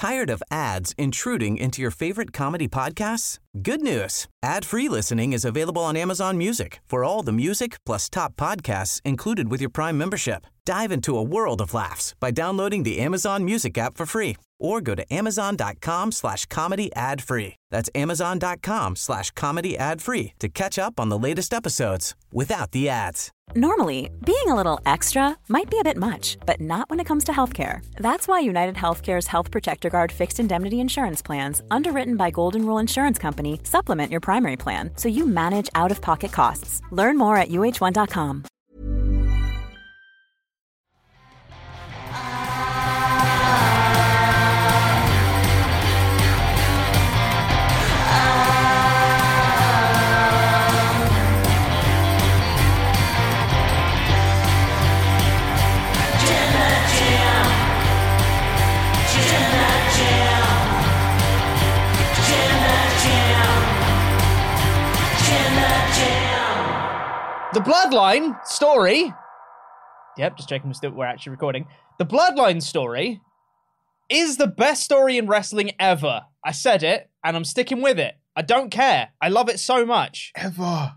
Tired of ads intruding into your favorite comedy podcasts? Good news. Ad-free listening is available on Amazon Music for all the music plus top podcasts included with your Prime membership. Dive into a world of laughs by downloading the Amazon Music app for free or go to amazon.com/comedy ad-free. That's amazon.com/comedy ad-free to catch up on the latest episodes without the ads. Normally, being a little extra might be a bit much, but not when it comes to healthcare. That's why United Healthcare's Health Protector Guard fixed indemnity insurance plans, underwritten by Golden Rule Insurance Company, supplement your primary plan so you manage out-of-pocket costs. Learn more at uh1.com. The Bloodline story. Yep, just checking we're actually recording. The Bloodline story is the best story in wrestling ever. I said it, and I'm sticking with it. I don't care. I love it so much. Ever.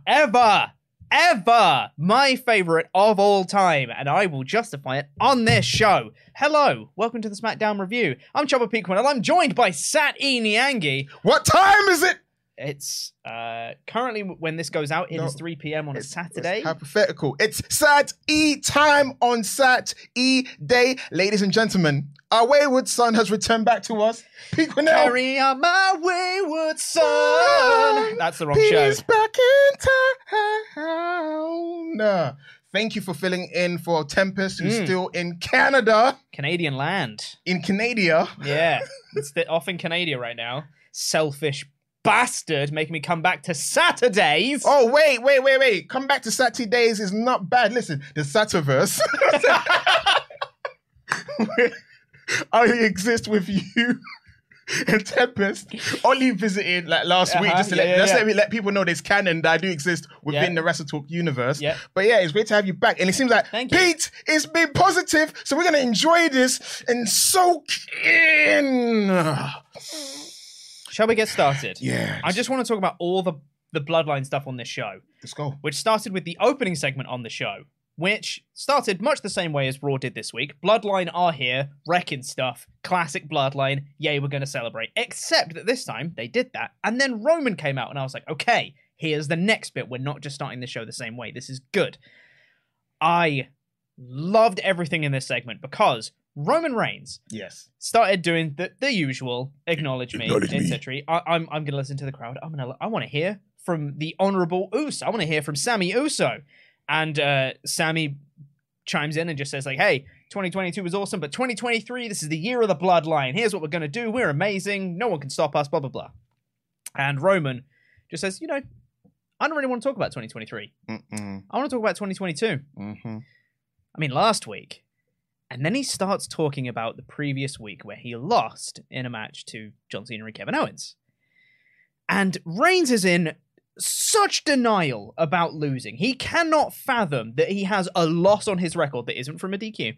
My favorite of all time, and I will justify it on this show. Hello, welcome to the SmackDown review. I'm Chopper Peakman, and I'm joined by Sat E. Nyangi. What time is it? It's currently, when this goes out, it is 3 p.m. on a Saturday. It's hypothetical. It's Sat E time on Sat E Day. Ladies and gentlemen, our wayward son has returned back to us. Peakman. Carry on my wayward son. That's the wrong show. He's back in town. Thank you for filling in for Tempest, who's still in Canada. Canadian land. In Canada. Yeah. It's off in Canada right now. Selfish bastard making me come back to Saturdays. Oh, wait. Come back to Saturdays is not bad. Listen, the Sativerse. I exist with you and Tempest. Only visited like last week just to let people know there's canon that I do exist within the Wrestle Talk universe. Yeah. But yeah, it's great to have you back. And it seems like Pete is being positive, so we're going to enjoy this and soak in. Shall we get started? Yeah. I just want to talk about all the Bloodline stuff on this show. Let's go. Which started with the opening segment on the show, which started much the same way as Raw did this week. Bloodline are here, wrecking stuff. Classic Bloodline. Yay, we're going to celebrate. Except that this time, they did that. And then Roman came out, and I was like, okay, here's the next bit. We're not just starting the show the same way. This is good. I loved everything in this segment because Roman Reigns started doing the usual acknowledge me, etc. I'm going to listen to the crowd. I want to hear from the Honorable Uso. I want to hear from Sammy Uso. And Sammy chimes in and just says like, hey, 2022 was awesome, but 2023, this is the year of the Bloodline. Here's what we're going to do. We're amazing. No one can stop us, blah, blah, blah. And Roman just says, I don't really want to talk about 2023. I want to talk about 2022. I mean, last week. And then he starts talking about the previous week where he lost in a match to John Cena and Kevin Owens. And Reigns is in such denial about losing. He cannot fathom that he has a loss on his record that isn't from a DQ.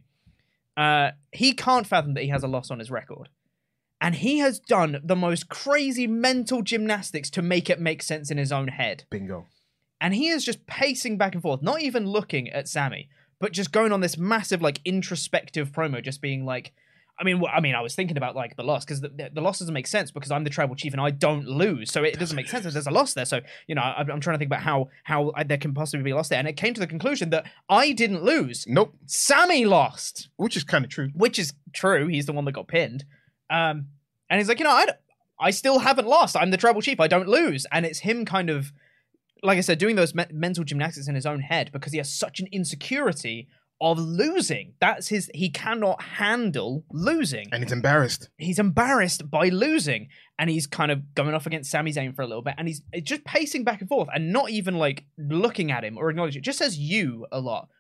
He can't fathom that he has a loss on his record. And he has done the most crazy mental gymnastics to make it make sense in his own head. Bingo. And he is just pacing back and forth, not even looking at Sammy, but just going on this massive, like, introspective promo, just being like, I was thinking about, like, the loss, because the loss doesn't make sense because I'm the tribal chief and I don't lose, so it doesn't make sense if there's a loss there. So, I'm trying to think about how there can possibly be a loss there, and it came to the conclusion that I didn't lose. Nope. Sammy lost. Which is kind of true. Which is true. He's the one that got pinned. And he's like, I still haven't lost. I'm the tribal chief. I don't lose. And it's him kind of, like I said, doing those mental gymnastics in his own head because he has such an insecurity of losing. He cannot handle losing. And he's embarrassed. He's embarrassed by losing. And he's kind of going off against Sami Zayn for a little bit. And he's just pacing back and forth and not even like looking at him or acknowledging it. Just says you a lot,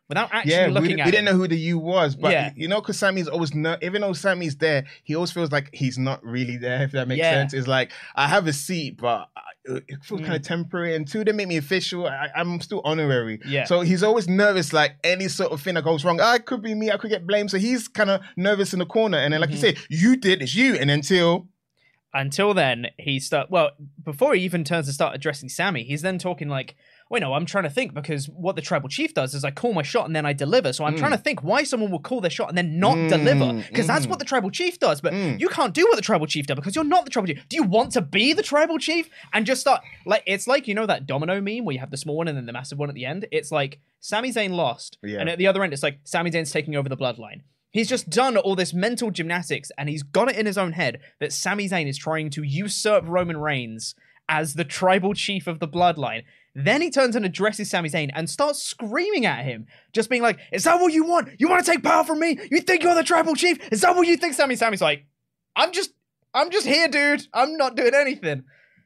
without actually looking at him. We didn't know who the you was, but because Sammy's always even though Sammy's there, he always feels like he's not really there, if that makes sense. It's like, I have a seat, but it feels kind of temporary, and two, they make me official. I'm still honorary. So he's always nervous, like any sort of thing that goes wrong. It could be me, I could get blamed. So he's kind of nervous in the corner, and then like you say, you did, it's you, and until then, before he even turns to start addressing Sammy, he's then talking like, wait, no, I'm trying to think, because what the tribal chief does is I call my shot and then I deliver. So I'm trying to think why someone would call their shot and then not deliver, because that's what the tribal chief does. But you can't do what the tribal chief does because you're not the tribal chief. Do you want to be the tribal chief and just start like, it's like, that domino meme where you have the small one and then the massive one at the end? It's like Sami Zayn lost, and at the other end, it's like Sami Zayn's taking over the bloodline. He's just done all this mental gymnastics, and he's got it in his own head that Sami Zayn is trying to usurp Roman Reigns as the tribal chief of the bloodline. Then he turns and addresses Sami Zayn and starts screaming at him, just being like, is that what you want? You want to take power from me? You think you're the tribal chief? Is that what you think? Sammy's like, I'm just here, dude. I'm not doing anything.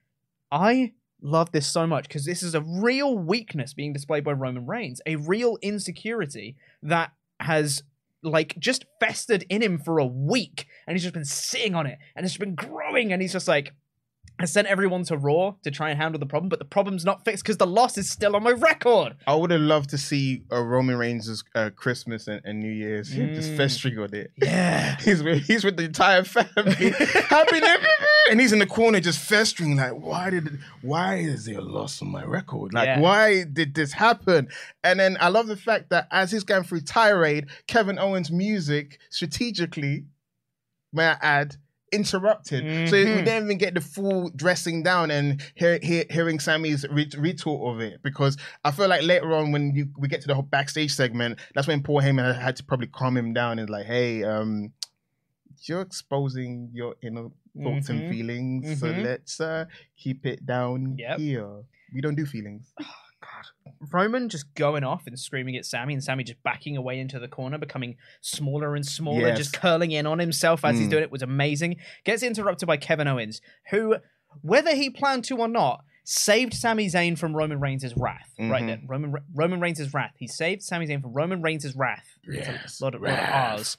I love this so much because this is a real weakness being displayed by Roman Reigns, a real insecurity that has just festered in him for a week, and he's just been sitting on it, and it's been growing, and he's just like, I sent everyone to Raw to try and handle the problem, but the problem's not fixed because the loss is still on my record. I would have loved to see Roman Reigns' Christmas and New Year's just festering on it. Yeah. He's with the entire family. Happy New Year! And he's in the corner just festering, like, why is there a loss on my record? Like, why did this happen? And then I love the fact that as he's going through tirade, Kevin Owens' music strategically, may I add, interrupted. So we didn't even get the full dressing down and hearing Sammy's retort of it, because I feel like later on when we get to the whole backstage segment, that's when Paul Heyman had to probably calm him down and like, hey, you're exposing your inner thoughts and feelings, so let's keep it down here. We don't do feelings. God. Roman just going off and screaming at Sammy, and Sammy just backing away into the corner, becoming smaller and smaller, just curling in on himself as he's doing it, was amazing. Gets interrupted by Kevin Owens, who, whether he planned to or not, saved Sami Zayn from Roman Reigns' wrath. Right then, Roman Reigns' wrath. He saved Sami Zayn from Roman Reigns' wrath. Yes, a lot of R's.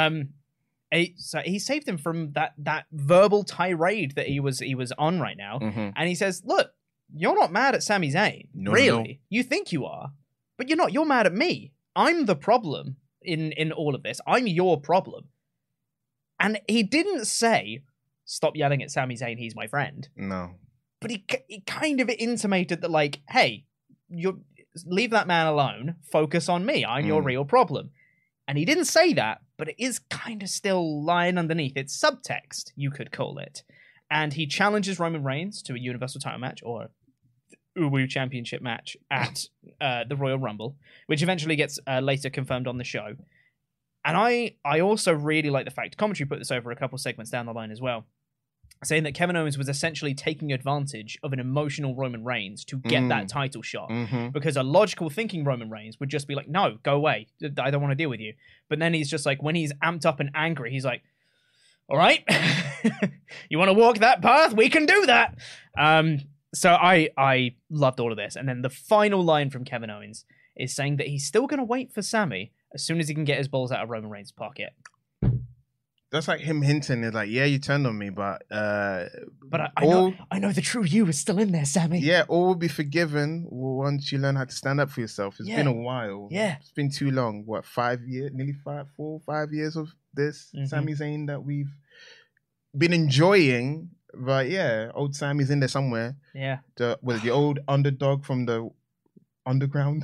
So he saved him from that verbal tirade that he was on right now, and he says, "Look, you're not mad at Sami Zayn, really. No. You think you are, but you're not. You're mad at me. I'm the problem in all of this. I'm your problem." And he didn't say, "Stop yelling at Sami Zayn. He's my friend." No. But he kind of intimated that, like, hey, you leave that man alone. Focus on me. I'm your real problem. And he didn't say that, but it is kind of still lying underneath. It's subtext, you could call it. And he challenges Roman Reigns to a Universal title match, or Uwu Championship match at the Royal Rumble, which eventually gets later confirmed on the show. And I also really like the fact, commentary put this over a couple segments down the line as well, saying that Kevin Owens was essentially taking advantage of an emotional Roman Reigns to get that title shot. Because a logical thinking Roman Reigns would just be like, no, go away. I don't want to deal with you. But then he's just like, when he's amped up and angry, he's like, all right, you want to walk that path? We can do that. So I loved all of this. And then the final line from Kevin Owens is saying that he's still going to wait for Sammy as soon as he can get his balls out of Roman Reigns' pocket. That's like him hinting. It's like, yeah, you turned on me, but I know the true you is still in there, Sammy. Yeah, all will be forgiven once you learn how to stand up for yourself. It's been a while. Yeah, it's been too long. What, 5 years? Nearly 4 or 5 years of this Sami Zayn that we've been enjoying. But yeah, old Sammy's in there somewhere. Yeah, the old underdog from the underground.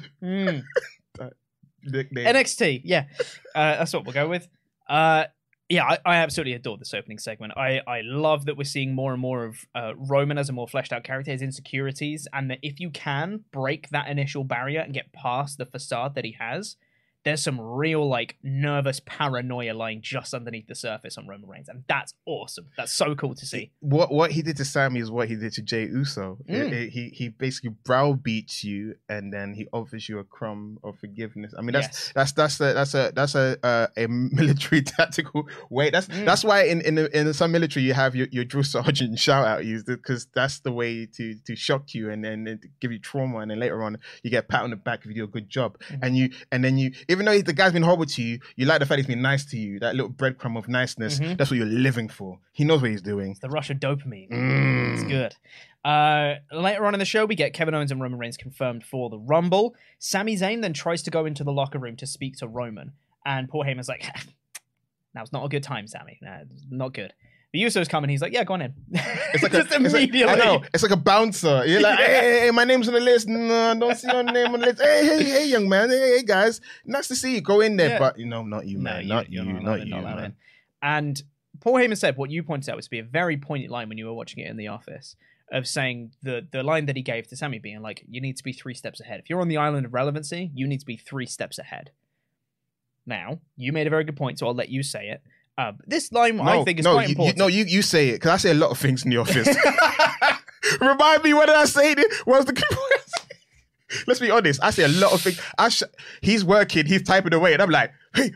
NXT. Yeah, that's what we'll go with. Yeah, I absolutely adore this opening segment. I love that we're seeing more and more of Roman as a more fleshed out character, his insecurities, and that if you can break that initial barrier and get past the facade that he has, there's some real like nervous paranoia lying just underneath the surface on Roman Reigns, and that's awesome. That's so cool to see. What he did to Sami is what he did to Jey Uso. He basically browbeats you, and then he offers you a crumb of forgiveness. I mean, that's a military tactical way. That's why in some military you have your drill sergeant shout out you, because that's the way to shock you and then to give you trauma, and then later on you get a pat on the back if you do a good job, and then you. Even though the guy's been horrible to you, you like the fact he's been nice to you. That little breadcrumb of niceness, that's what you're living for. He knows what he's doing. It's the rush of dopamine. It's good. Later on in the show, we get Kevin Owens and Roman Reigns confirmed for the Rumble. Sami Zayn then tries to go into the locker room to speak to Roman. And Paul Heyman's like, now's not a good time, Sami. Nah, not good. The Usos come and he's like, yeah, go on in. It's like just immediately. I know. It's like a bouncer. You're like, hey, my name's on the list. No, I don't see your name on the list. Hey, young man. Hey, guys. Nice to see you. Go in there. Yeah. But, not you, man. Not you, man. And Paul Heyman said what you pointed out was to be a very poignant line when you were watching it in the office, of saying the line that he gave to Sami being like, you need to be 3 steps ahead. If you're on the island of relevancy, you need to be 3 steps ahead. Now, you made a very good point, so I'll let you say it. This line, I think, is quite important. You say it, because I say a lot of things in the office. Remind me, what did I say? What was the... Let's be honest, I say a lot of things. He's working, he's typing away, and I'm like, hey,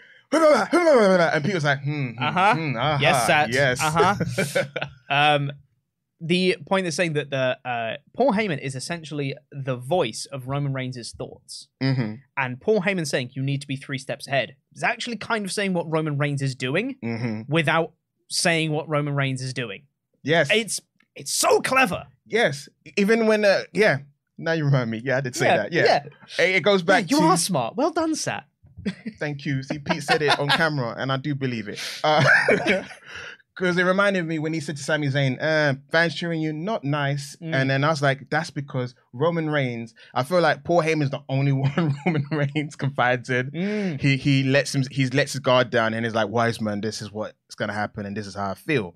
and people's like, yes, Sat. Yes. The point is saying that Paul Heyman is essentially the voice of Roman Reigns' thoughts. And Paul Heyman saying you need to be 3 steps ahead is actually kind of saying what Roman Reigns is doing without saying what Roman Reigns is doing. Yes. It's so clever. Yes. Even when, now you remind me. Yeah, I did say that. Yeah. It goes back to... You are smart. Well done, Sat. Thank you. See, Pete said it on camera, and I do believe it. Because it reminded me when he said to Sami Zayn, fans cheering you, not nice. And then I was like, that's because Roman Reigns, I feel like Paul Heyman's the only one Roman Reigns confides in. He lets his guard down and is like, wise man, this is what's going to happen and this is how I feel.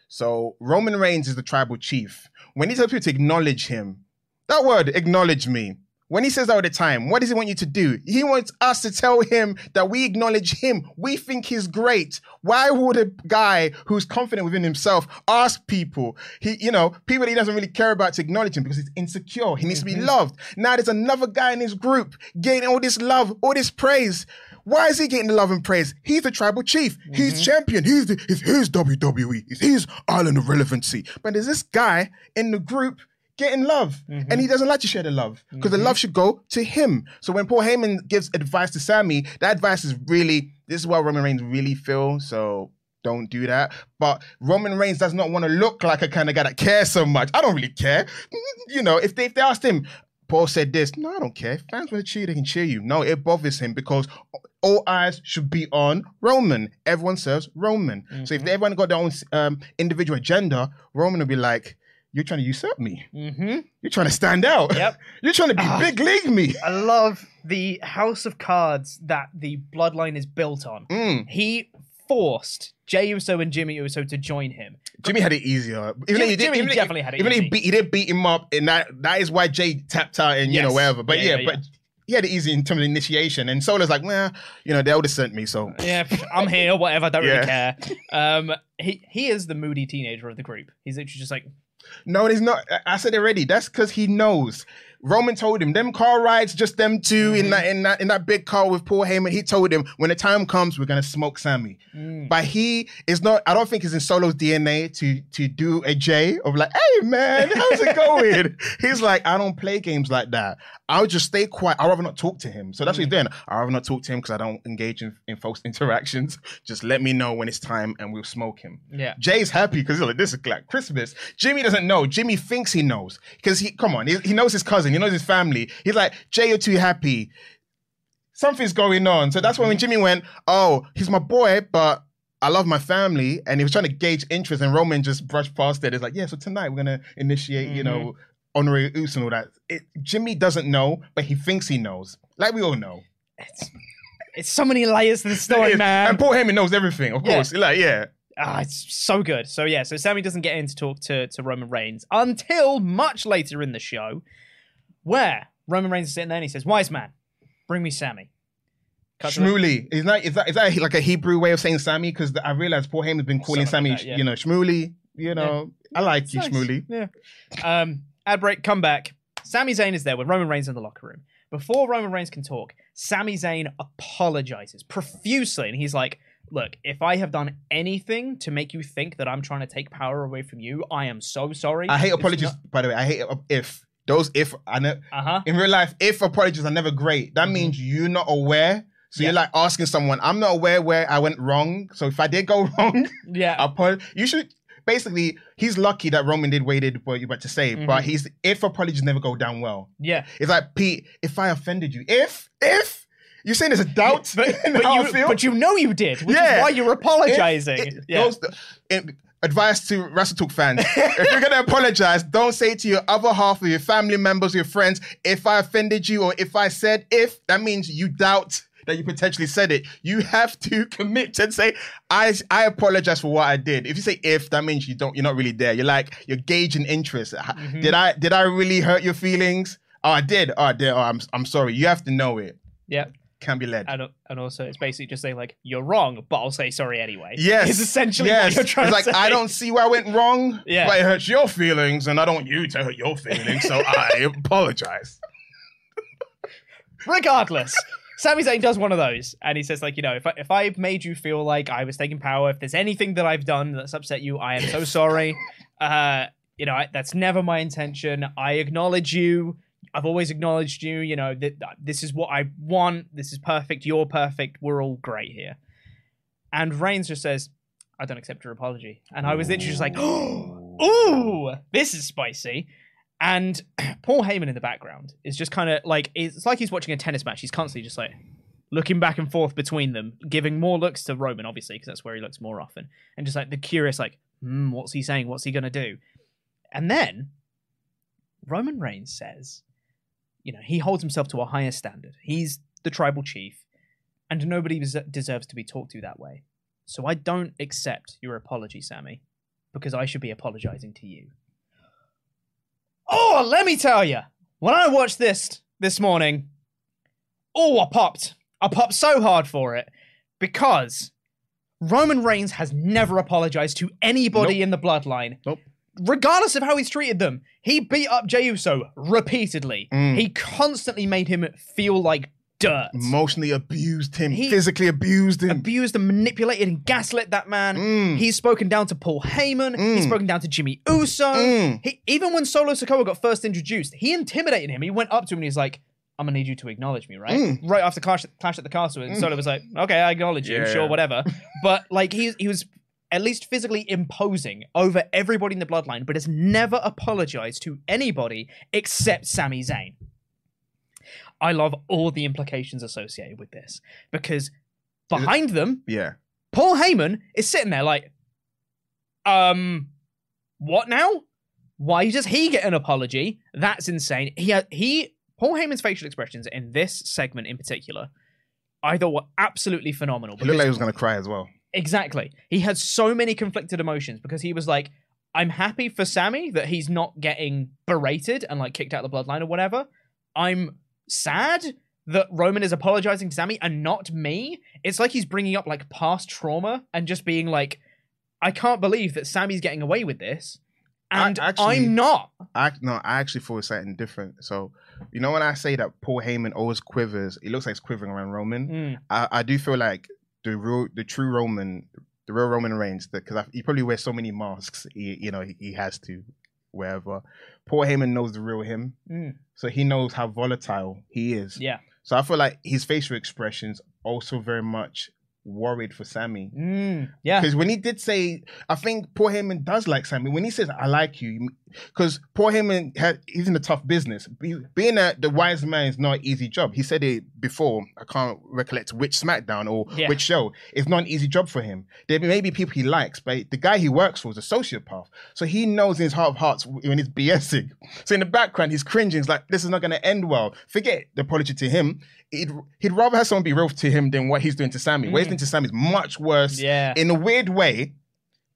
So Roman Reigns is the tribal chief. When he tells people to acknowledge him, that word, acknowledge me, when he says that all the time, what does he want you to do? He wants us to tell him that we acknowledge him. We think he's great. Why would a guy who's confident within himself ask people, people that he doesn't really care about, to acknowledge him because he's insecure. He needs to be loved. Now there's another guy in his group getting all this love, all this praise. Why is he getting the love and praise? He's the tribal chief. He's champion. It's his WWE. It's his island of relevancy. But there's this guy in the group getting love. And he doesn't like to share the love because the love should go to him. So when Paul Heyman gives advice to Sami, that advice is really, this is what Roman Reigns really feels. So don't do that. But Roman Reigns does not want to look like a kind of guy that cares so much. I don't really care. If they asked him, Paul said this, no, I don't care. If fans want to cheer, they can cheer you. No, it bothers him because all eyes should be on Roman. Everyone serves Roman. So if everyone got their own individual agenda, Roman will be like, you're trying to usurp me. You're trying to stand out. Yep. You're trying to be big league me. I love the house of cards that the bloodline is built on. He forced Jey Uso and Jimmy Uso to join him. Jimmy had it easier. Jimmy definitely had it easier. Even he did beat him up, and that is why Jey tapped out and, wherever. But but he had it easy in terms of initiation. And Solo's like, well, they would have sent me, so. Yeah, I'm here, whatever, don't really care. He is the moody teenager of the group. He's literally just like... No, he's not. I said already. That's because he knows. Roman told him, them car rides, just them two in that big car with Paul Heyman. He told him, when the time comes, we're going to smoke Sami. But he is not, I don't think it's in Solo's DNA to do a Jey of like, hey man, how's it going? He's like, I don't play games like that. I'll just stay quiet. I'd rather not talk to him. So that's what he's doing. I'd rather not talk to him because I don't engage in folks' interactions. Just let me know when it's time and we'll smoke him. Yeah. Jay's happy because he's like, this is like Christmas. Jimmy doesn't know. Jimmy thinks he knows because he knows his cousin. He knows his family. He's like, Jey, you're too happy. Something's going on. So that's when Jimmy went, oh, he's my boy, but I love my family. And he was trying to gauge interest and Roman just brushed past it. It's like, yeah, so tonight we're going to initiate, honorary Uso and all that. Jimmy doesn't know, but he thinks he knows. Like we all know. It's so many layers to the story, man. And Paul Heyman knows everything, of course. Like, yeah. It's so good. So Sami doesn't get in to talk to Roman Reigns until much later in the show, where Roman Reigns is sitting there and he says, wise man, bring me Sami. Shmooly. Is that like a Hebrew way of saying Sammy? Because I realized Paul Heyman's been calling Sammy, like that, Shmooly. I like you, nice. Shmooly. Yeah. Ad break, come back. Sami Zayn is there with Roman Reigns in the locker room. Before Roman Reigns can talk, Sami Zayn apologizes profusely. And he's like, look, if I have done anything to make you think that I'm trying to take power away from you, I am so sorry. I hate apologies, by the way. I hate in real life, if apologies are never great, that means you're not aware. So you're like asking someone, I'm not aware where I went wrong. So if I did go wrong, you should... Basically, he's lucky that Roman did what he did, what you about to say. But if apologies never go down well. Yeah. It's like, Pete, if I offended you, if you're saying there's a doubt in how I feel. But you know you did, which is why you're apologizing. Advice to Wrestle Talk fans. If you're going to apologize, don't say to your other half of your family members, your friends, if I offended you or if I said if, that means you doubt that you potentially said it. You have to commit and say, I apologize for what I did. If you say if, that means you're not really there. You're gauging interest. Did I really hurt your feelings? Oh, I did. Oh, I'm sorry. You have to know it. Yeah. Can be led. And also it's basically just saying like, you're wrong, but I'll say sorry anyway. Yes. It's essentially what you're trying to say. I don't see where I went wrong, but it hurts your feelings and I don't want you to hurt your feelings, so I apologize. Regardless. Sami Zayn does one of those, and he says, like, if I've made you feel like I was taking power, if there's anything that I've done that's upset you, I am so sorry. That's never my intention. I acknowledge you. I've always acknowledged you. That this is what I want. This is perfect. You're perfect. We're all great here. And Reigns just says, I don't accept your apology. And I was literally just like, ooh, this is spicy. And Paul Heyman in the background is just kind of like, it's like he's watching a tennis match. He's constantly just like looking back and forth between them, giving more looks to Roman, obviously, because that's where he looks more often. And just like the curious, like, what's he saying? What's he going to do? And then Roman Reigns says, he holds himself to a higher standard. He's the tribal chief and nobody deserves to be talked to that way. So I don't accept your apology, Sami, because I should be apologizing to you. Oh, let me tell you, when I watched this morning, I popped. I popped so hard for it because Roman Reigns has never apologized to anybody in the bloodline. Nope. Regardless of how he's treated them. He beat up Jey Uso repeatedly. He constantly made him feel like dirt. Emotionally abused him. Physically abused him. Abused and manipulated and gaslit that man. He's spoken down to Paul Heyman. He's spoken down to Jimmy Uso. Even when Solo Sikoa got first introduced, he intimidated him. He went up to him and he's like, I'm going to need you to acknowledge me, right? Right after Clash at the Castle. And Solo was like, okay, I acknowledge you. Sure, whatever. But like he was at least physically imposing over everybody in the bloodline, but has never apologized to anybody except Sami Zayn. I love all the implications associated with this because behind them, Paul Heyman is sitting there like, what now? Why does he get an apology? That's insane. Paul Heyman's facial expressions in this segment in particular, I thought were absolutely phenomenal. He looked like he was going to cry as well. Exactly. He had so many conflicted emotions because he was like, I'm happy for Sami that he's not getting berated and like kicked out of the bloodline or whatever. I'm sad that Roman is apologizing to Sami and not me. It's like he's bringing up like past trauma and just being like, I can't believe that Sami's getting away with this and I'm not. I actually thought it was something different. So, when I say that Paul Heyman always quivers, it looks like it's quivering around Roman. I do feel like the real Roman Reigns, because he probably wears so many masks, he has to. Wherever Paul Heyman knows the real him, so he knows how volatile he is. Yeah. So I feel like his facial expressions also very much worried for Sami. Yeah. Because when he did say, I think Paul Heyman does like Sami. When he says, I like you, because Paul Heyman, he's in a tough business. Being the wise man is not an easy job. He said it before. I can't recollect which SmackDown or which show. It's not an easy job for him. There may be people he likes, but the guy he works for is a sociopath. So he knows in his heart of hearts when he's BSing. So in the background, he's cringing. He's like, this is not going to end well. Forget the apology to him. He'd rather have someone be real to him than what he's doing to Sami. What he's doing to Sami is much worse. Yeah. In a weird way,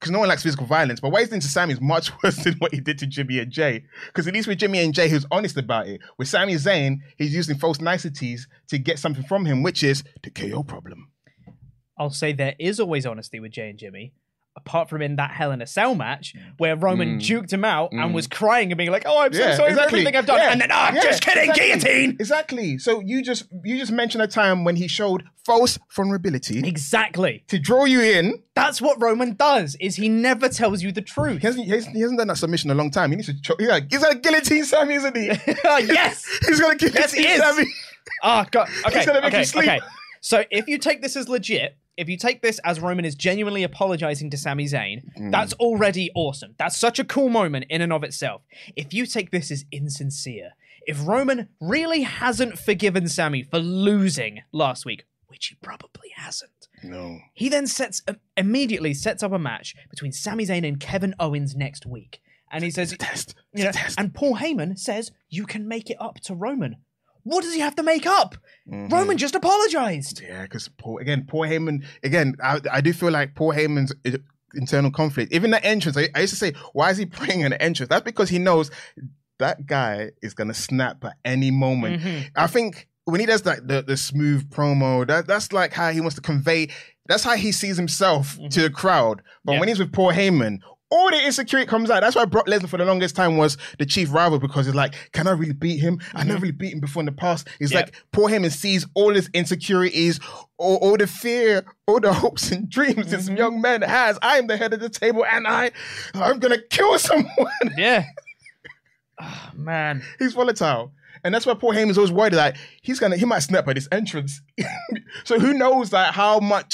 because no one likes physical violence, but what he's doing to Sami is much worse than what he did to Jimmy and Jay. Because at least with Jimmy and Jay, he was honest about it. With Sami Zayn, he's using false niceties to get something from him, which is the KO problem. I'll say there is always honesty with Jay and Jimmy. Apart from in that Hell in a Cell match where Roman juked him out and was crying and being like, "Oh, I'm so sorry for everything I've done," and then, just kidding, guillotine. Exactly. So you just mentioned a time when he showed false vulnerability. Exactly. To draw you in. That's what Roman does. Is he never tells you the truth. He hasn't done that submission in a long time. He needs to. He's gonna guillotine Sami, isn't he? Yes. He's gonna guillotine Sami. Oh God. Okay. He's gonna make him sleep. Okay. So if you take this as legit. If you take this as Roman is genuinely apologizing to Sami Zayn, that's already awesome. That's such a cool moment in and of itself. If you take this as insincere, if Roman really hasn't forgiven Sami for losing last week, which he probably hasn't, he then immediately sets up a match between Sami Zayn and Kevin Owens next week. And he says, and Paul Heyman says, you can make it up to Roman. What does he have to make up? Roman just apologized. Yeah, because Paul Heyman, I do feel like Paul Heyman's internal conflict. Even that entrance, I used to say, why is he praying an entrance? That's because he knows that guy is going to snap at any moment. I think when he does like the smooth promo, that's like how he wants to convey, that's how he sees himself to the crowd. But when he's with Paul Heyman, all the insecurity comes out. That's why Brock Lesnar for the longest time was the chief rival, because he's like, can I really beat him? I never really beat him before in the past. It's like Paul Heyman sees all his insecurities, all the fear, all the hopes and dreams this young man has. I am the head of the table and I'm going to kill someone. Yeah. Oh, man. He's volatile. And that's why Paul Heyman's always worried that he might snap at this entrance. So who knows like how much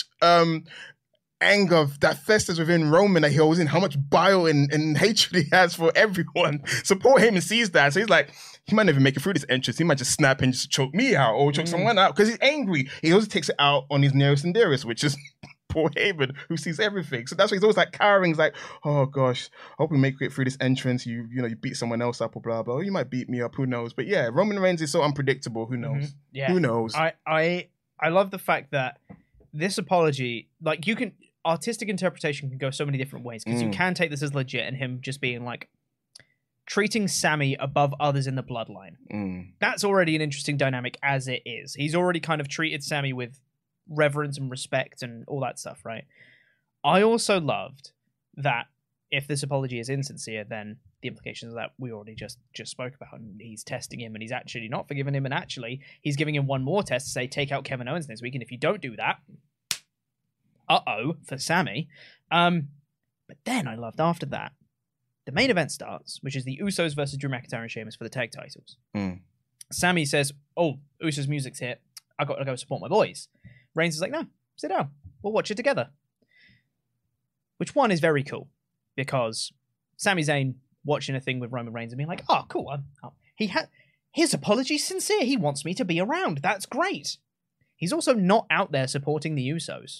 anger that festers within Roman that he holds in, how much bile and hatred he has for everyone. So Paul Heyman sees that. So he's like, he might never make it through this entrance. He might just snap and just choke me out or choke someone out because he's angry. He also takes it out on his nearest and dearest, which is Paul Heyman, who sees everything. So that's why he's always like cowering. He's like, oh gosh, I hope we make it through this entrance. You beat someone else up or blah, blah. You might beat me up. Who knows? But yeah, Roman Reigns is so unpredictable. Who knows? Yeah. Who knows? I love the fact that this apology, like artistic interpretation can go so many different ways because you can take this as legit and him just being like treating Sami above others in the bloodline. That's already an interesting dynamic as it is. He's already kind of treated Sami with reverence and respect and all that stuff, right? I also loved that if this apology is insincere, then the implications of that we already just spoke about. And he's testing him and he's actually not forgiven him, and actually he's giving him one more test to say, take out Kevin Owens this week, and if you don't do that, for Sami. But then I loved after that, the main event starts, which is the Usos versus Drew McIntyre and Sheamus for the tag titles. Sami says, oh, Usos music's hit. I got to go support my boys. Reigns is like, no, sit down. We'll watch it together. Which one is very cool because Sami Zayn watching a thing with Roman Reigns and being like, oh, cool. His apology's sincere. He wants me to be around. That's great. He's also not out there supporting the Usos.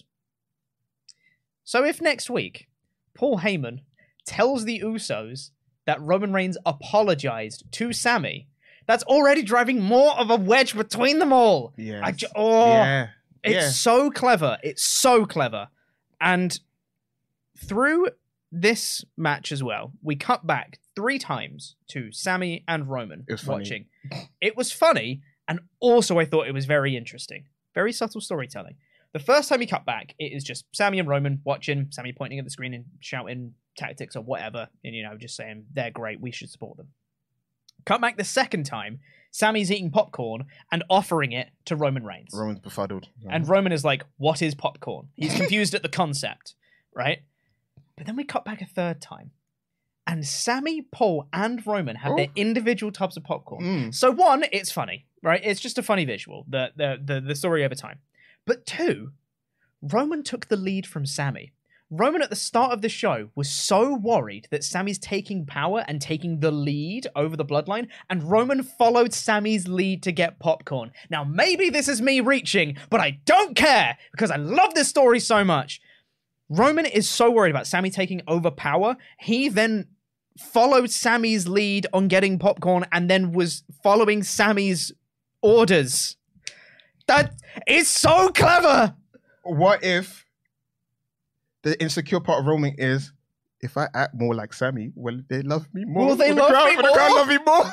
So if next week, Paul Heyman tells the Usos that Roman Reigns apologized to Sami, that's already driving more of a wedge between them all. Yes. It's so clever. It's so clever. And through this match as well, we cut back 3 times to Sami and Roman watching. It was funny, and also I thought it was very interesting. Very subtle storytelling. The first time we cut back, it is just Sami and Roman watching, Sami pointing at the screen and shouting tactics or whatever, and just saying, they're great, we should support them. Cut back the second time, Sami's eating popcorn and offering it to Roman Reigns. Roman's befuddled. And Roman is like, what is popcorn? He's confused at the concept, right? But then we cut back a third time, and Sami, Paul, and Roman have their individual tubs of popcorn. So 1, it's funny, right? It's just a funny visual, the story over time. But 2, Roman took the lead from Sami. Roman at the start of the show was so worried that Sami's taking power and taking the lead over the bloodline, and Roman followed Sami's lead to get popcorn. Now, maybe this is me reaching, but I don't care because I love this story so much. Roman is so worried about Sami taking over power, he then followed Sami's lead on getting popcorn and then was following Sami's orders. That is so clever. What if the insecure part of Roman is if I act more like Sami, will they love me more? Will the crowd love me more?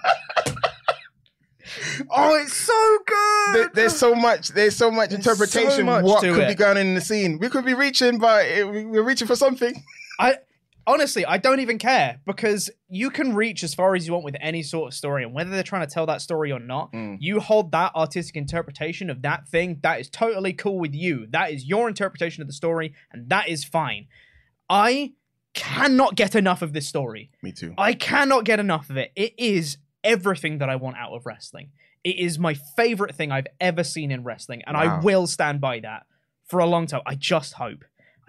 Oh, it's so good. There's so much interpretation. So much what to could it. be going on in the scene? We could be reaching, but we're reaching for something. Honestly, I don't even care, because you can reach as far as you want with any sort of story, and whether they're trying to tell that story or not, you hold that artistic interpretation of that thing. That is totally cool with you. That is your interpretation of the story, and that is fine. I cannot get enough of this story. Me too. I cannot get enough of it. It is everything that I want out of wrestling. It is my favorite thing I've ever seen in wrestling, and I will stand by that for a long time. I just hope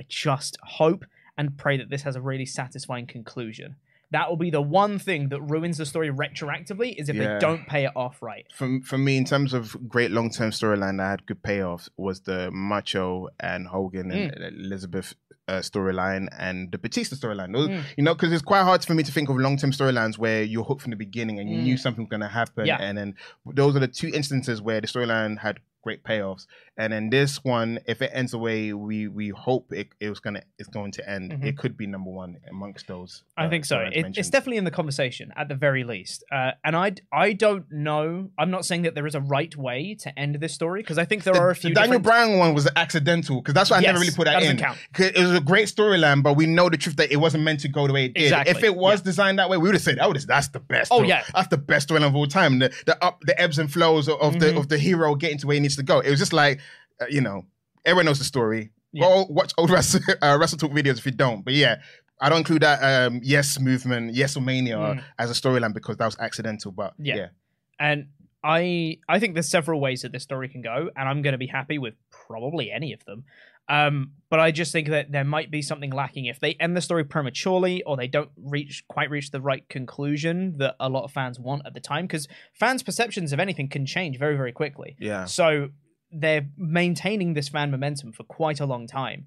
and pray that this has a really satisfying conclusion. That will be the one thing that ruins the story retroactively, is if they don't pay it off right. For me, in terms of great long-term storyline that had good payoffs, was the Macho and Hogan and Elizabeth storyline and the Batista storyline. You know, because it's quite hard for me to think of long-term storylines where you're hooked from the beginning and you knew something was going to happen. Yeah. And then those are the two instances where the storyline had great payoffs. And then this one, if it ends the way we hope it's going to end, it could be number one amongst those. I think so. It's definitely in the conversation at the very least. And I don't know. I'm not saying that there is a right way to end this story, because I think there are a few. The Daniel Bryan one was accidental, because that's why I never really put that in. Count. It was a great storyline, but we know the truth that it wasn't meant to go the way it did. Exactly. If it was designed that way, we would have said, that's the best. That's the best storyline of all time. The ebbs and flows of the hero getting to where he needs to go. It was just like, everyone knows the story. Go watch old Wrestle Talk videos if you don't. But yeah, I don't include that Yes movement, Yes-O-Mania as a storyline, because that was accidental. But yeah. And I think there's several ways that this story can go, and I'm going to be happy with probably any of them. But I just think that there might be something lacking if they end the story prematurely, or they don't quite reach the right conclusion that a lot of fans want at the time, because fans' perceptions of anything can change very, very quickly. Yeah. So they're maintaining this fan momentum for quite a long time.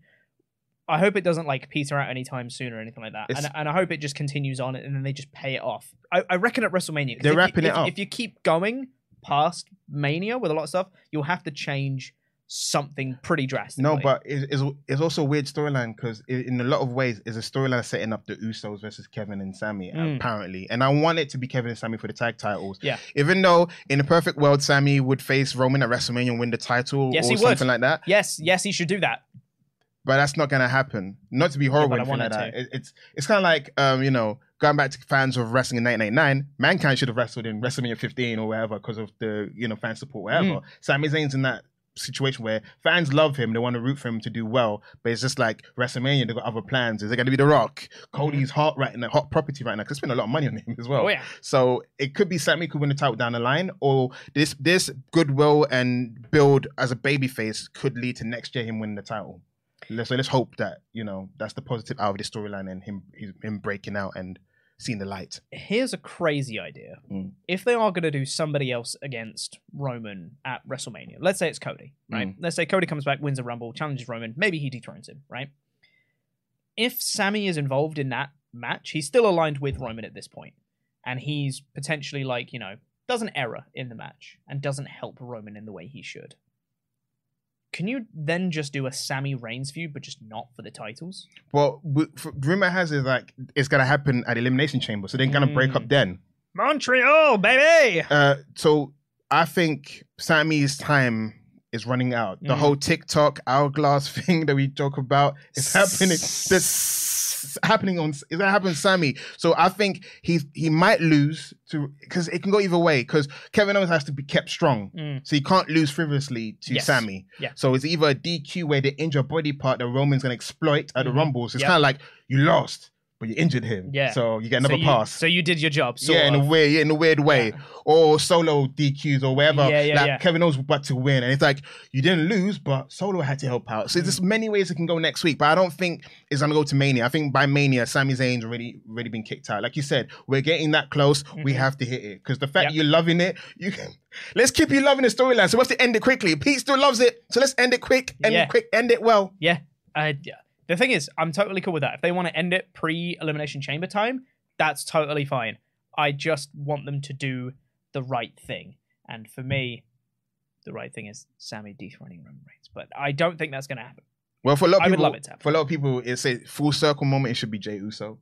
I hope it doesn't peter out anytime soon or anything like that. And I hope it just continues on, and then they just pay it off. I reckon at WrestleMania, they're wrapping it up. If you keep going past Mania with a lot of stuff, you'll have to change something pretty drastic. No, but it's also a weird storyline, because in a lot of ways is a storyline setting up the Usos versus Kevin and Sami, apparently. And I want it to be Kevin and Sami for the tag titles. Yeah. Even though in a perfect world, Sami would face Roman at WrestleMania and win the title or something like that. Yes, he should do that. But that's not going to happen. Not to be horrible or anything like that. It's kind of like, going back to fans of wrestling in 1999, Mankind should have wrestled in WrestleMania 15 or whatever because of the, fan support, whatever. Sami Zayn's in that situation where fans love him, they want to root for him to do well, but it's just like WrestleMania, they've got other plans. Is it going to be The Rock? Cody's hot property right now, because spend a lot of money on him as well. So it could be Sami could win the title down the line, or this goodwill and build as a babyface could lead to next year him winning the title. So let's hope that that's the positive out of this storyline, and him breaking out and seeing the light. Here's a crazy idea. If they are going to do somebody else against Roman at WrestleMania, let's say it's Cody, right? Let's say Cody comes back, wins a Rumble, challenges Roman, maybe he dethrones him, right? If Sami is involved in that match, he's still aligned with Roman at this point, and he's potentially does an error in the match and doesn't help Roman in the way he should. Can you then just do a Sami Reigns feud, but just not for the titles? Well, rumor has it it's going to happen at Elimination Chamber, so they're going to break up then. Montreal, baby! So I think Sami's time is running out. The whole TikTok hourglass thing that we joke about is happening. It's going to happen to Sami. So I think he might lose because it can go either way, because Kevin Owens has to be kept strong. So he can't lose frivolously to Sami. Yeah. So it's either a DQ where they injure a body part that Roman's going to exploit at the Rumble. So it's kind of like you lost, but you injured him. Yeah. So you get another pass. So you did your job. In a weird way. Yeah. Or Solo DQs or whatever. Kevin Owens was about to win. And it's like, you didn't lose, but Solo had to help out. So there's many ways it can go next week. But I don't think it's going to go to Mania. I think by Mania, Sami Zayn's already been kicked out. Like you said, we're getting that close. We have to hit it. Because the fact you're loving it, let's keep you loving the storyline. So we have to end it quickly. Pete still loves it. So let's end it quick. End it well. Yeah. The thing is, I'm totally cool with that. If they want to end it pre-Elimination Chamber time, that's totally fine. I just want them to do the right thing. And for me, the right thing is Sami dethroning Roman Reigns. But I don't think that's going to happen. Well, for a lot of I people, would love it to happen. For a lot of people, it's a full circle moment. It should be Jey Uso.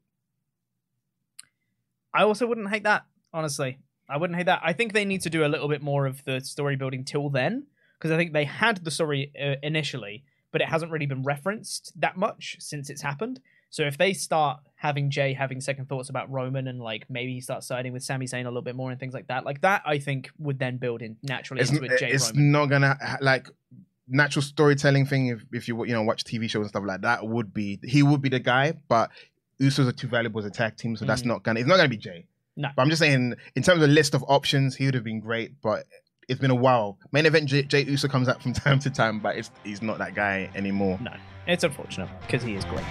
I also wouldn't hate that, honestly. I wouldn't hate that. I think they need to do a little bit more of the story building till then, because I think they had the story initially, but it hasn't really been referenced that much since it's happened. So if they start having Jey having second thoughts about Roman and like maybe he starts siding with Sami Zayn a little bit more and things like that I think would then build in naturally into a Jey It's Roman. not gonna like natural storytelling thing. If you watch TV shows and stuff like that, he would be the guy, but Usos are too valuable as a tag team, so it's not gonna be Jey. No. But I'm just saying, in terms of the list of options, he would have been great, but it's been a while. Main event Jey Uso comes up from time to time, but he's not that guy anymore. No, it's unfortunate because he is great.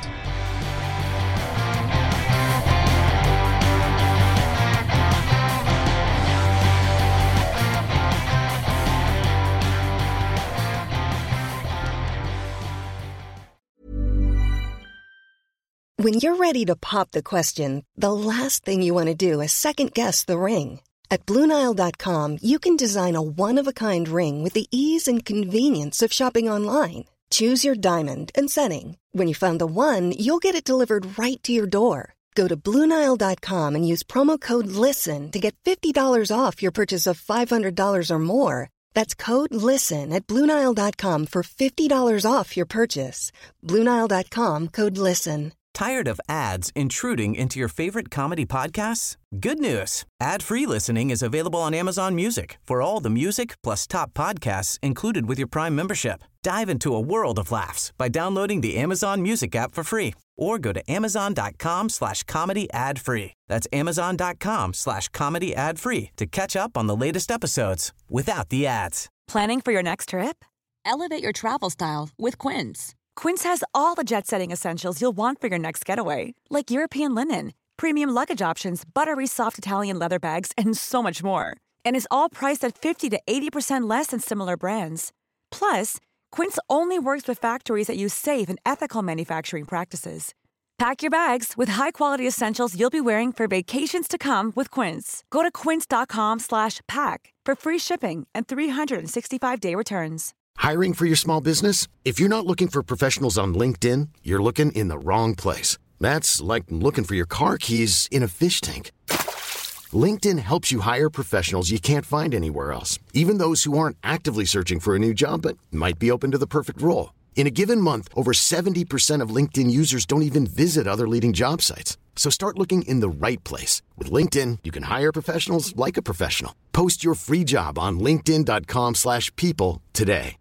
When you're ready to pop the question, the last thing you want to do is second-guess the ring. At BlueNile.com, you can design a one-of-a-kind ring with the ease and convenience of shopping online. Choose your diamond and setting. When you find the one, you'll get it delivered right to your door. Go to BlueNile.com and use promo code LISTEN to get $50 off your purchase of $500 or more. That's code LISTEN at BlueNile.com for $50 off your purchase. BlueNile.com, code LISTEN. Tired of ads intruding into your favorite comedy podcasts? Good news. Ad-free listening is available on Amazon Music for all the music plus top podcasts included with your Prime membership. Dive into a world of laughs by downloading the Amazon Music app for free or go to amazon.com/comedy ad-free. That's amazon.com/comedy ad-free to catch up on the latest episodes without the ads. Planning for your next trip? Elevate your travel style with Quince. Quince has all the jet-setting essentials you'll want for your next getaway, like European linen, premium luggage options, buttery soft Italian leather bags, and so much more. And is all priced at 50 to 80% less than similar brands. Plus, Quince only works with factories that use safe and ethical manufacturing practices. Pack your bags with high-quality essentials you'll be wearing for vacations to come with Quince. Go to quince.com/pack for free shipping and 365-day returns. Hiring for your small business? If you're not looking for professionals on LinkedIn, you're looking in the wrong place. That's like looking for your car keys in a fish tank. LinkedIn helps you hire professionals you can't find anywhere else, even those who aren't actively searching for a new job but might be open to the perfect role. In a given month, over 70% of LinkedIn users don't even visit other leading job sites. So start looking in the right place. With LinkedIn, you can hire professionals like a professional. Post your free job on linkedin.com/people today.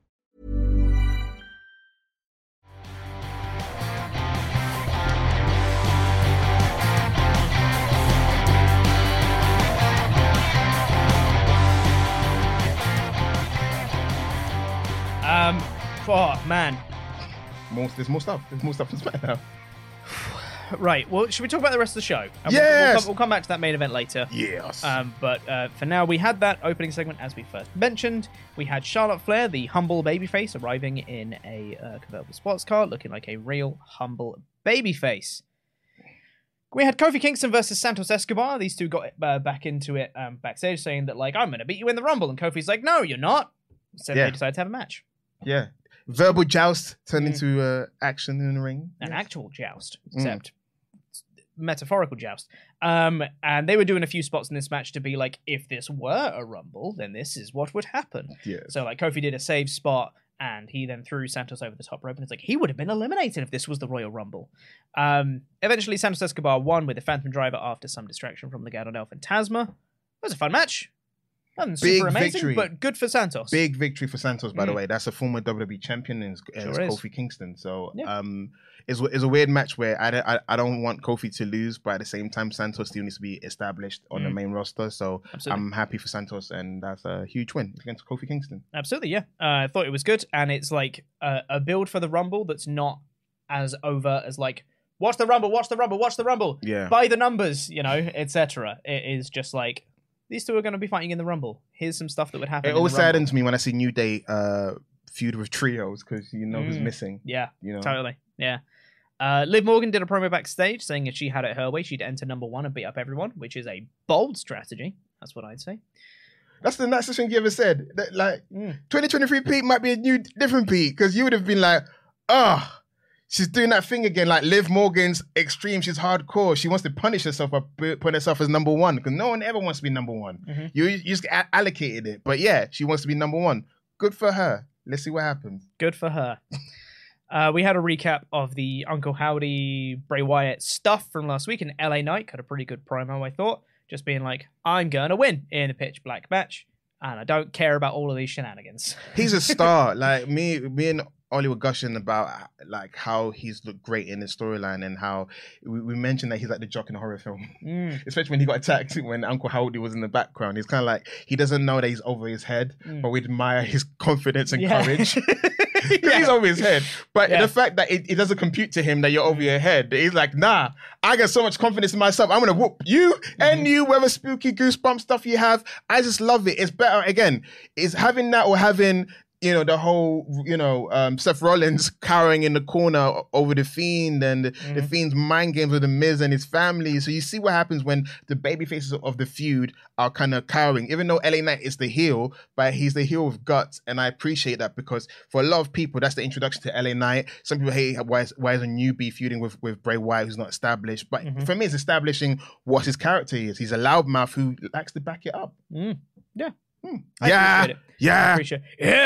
Oh man, There's more stuff. There's more stuff to spend now. Right. Well, should we talk about the rest of the show? Yes. We'll come back to that main event later. Yes. But for now, we had that opening segment as we first mentioned. We had Charlotte Flair, the humble babyface, arriving in a convertible sports car, looking like a real humble babyface. We had Kofi Kingston versus Santos Escobar. These two got back into it backstage, saying that like, I'm going to beat you in the Rumble, and Kofi's like, no, you're not. So they decided to have a match. Yeah. Verbal joust turned into action in the ring. An actual joust, except metaphorical joust. And they were doing a few spots in this match to be like, if this were a Rumble, then this is what would happen. Yeah. So like Kofi did a save spot, and he then threw Santos over the top rope, and it's like, he would have been eliminated if this was the Royal Rumble. Eventually, Santos Escobar won with a Phantom Driver after some distraction from Legado del Fantasma. It was a fun match. Nothing super amazing, victory. But good for Santos. Big victory for Santos, by the way. That's a former WWE champion, as Kofi Kingston. So it's a weird match where I don't want Kofi to lose, but at the same time, Santos still needs to be established on the main roster. So absolutely. I'm happy for Santos, and that's a huge win against Kofi Kingston. Absolutely, yeah. I thought it was good, and it's like a build for the Rumble that's not as over as like, watch the Rumble, watch the Rumble, watch the Rumble. Yeah. By the numbers, etc. It is just like, these two are going to be fighting in the Rumble. Here's some stuff that would happen. It always saddens me when I see New Day feud with trios, because who's missing. Yeah, totally. Yeah. Liv Morgan did a promo backstage saying if she had it her way, she'd enter number one and beat up everyone, which is a bold strategy. That's what I'd say. That's the nicest thing you ever said. That, 2023 Pete might be a different Pete, because you would have been like, She's doing that thing again, like Liv Morgan's extreme. She's hardcore. She wants to punish herself by putting herself as number one because no one ever wants to be number one. Mm-hmm. You just allocated it. But yeah, she wants to be number one. Good for her. Let's see what happens. Good for her. We had a recap of the Uncle Howdy, Bray Wyatt stuff from last week, and LA Knight had a pretty good promo, I thought. Just being like, I'm going to win in a pitch black match, and I don't care about all of these shenanigans. He's a star. Like, me and Ollie were gushing about like how he's looked great in the storyline and how we mentioned that he's like the jock in a horror film. Especially when he got attacked when Uncle Howdy was in the background. He's kind of like, he doesn't know that he's over his head, but we admire his confidence and courage. He's over his head. But the fact that it doesn't compute to him that you're over your head, he's like, nah, I got so much confidence in myself. I'm going to whoop you and you, whatever spooky goosebump stuff you have. I just love it. It's better. Again, it's having that or having... the whole, Seth Rollins cowering in the corner over the Fiend and the Fiend's mind games with the Miz and his family. So you see what happens when the baby faces of the feud are kind of cowering. Even though LA Knight is the heel, but he's the heel with guts. And I appreciate that because for a lot of people, that's the introduction to LA Knight. Some people hate why is a newbie feuding with Bray Wyatt who's not established. But for me, it's establishing what his character is. He's a loudmouth who likes to back it up. Yeah. I appreciate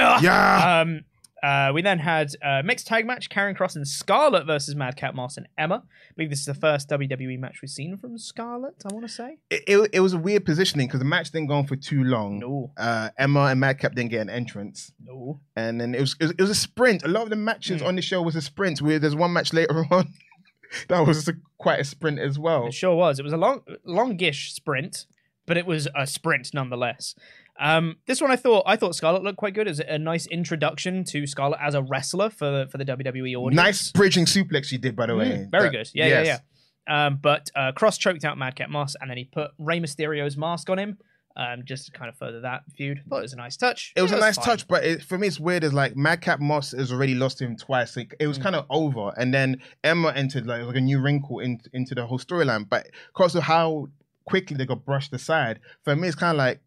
it. We then had a mixed tag match, Karrion Kross and Scarlett versus Madcap Moss and Emma. I believe this is the first WWE match we've seen from Scarlett, I want to say. It was a weird positioning because the match didn't go on for too long. No. Emma and Madcap didn't get an entrance. No. And then it was a sprint. A lot of the matches on the show was a sprint. There's one match later on that was quite a sprint as well. It sure was. It was a longish sprint, but it was a sprint nonetheless. This one I thought Scarlett looked quite good. It was a nice introduction to Scarlett as a wrestler for the WWE audience. Nice bridging suplex she did, by the way. Very good. Yeah. But Kross choked out Madcap Moss and then he put Rey Mysterio's mask on him. Just to kind of further that feud. Thought it was a nice touch. It was a nice touch, but for me it's weird. It's like Madcap Moss has already lost him twice. It was kind of over, and then Emma entered like a new wrinkle into the whole storyline. But because of how quickly they got brushed aside, for me it's kind of like,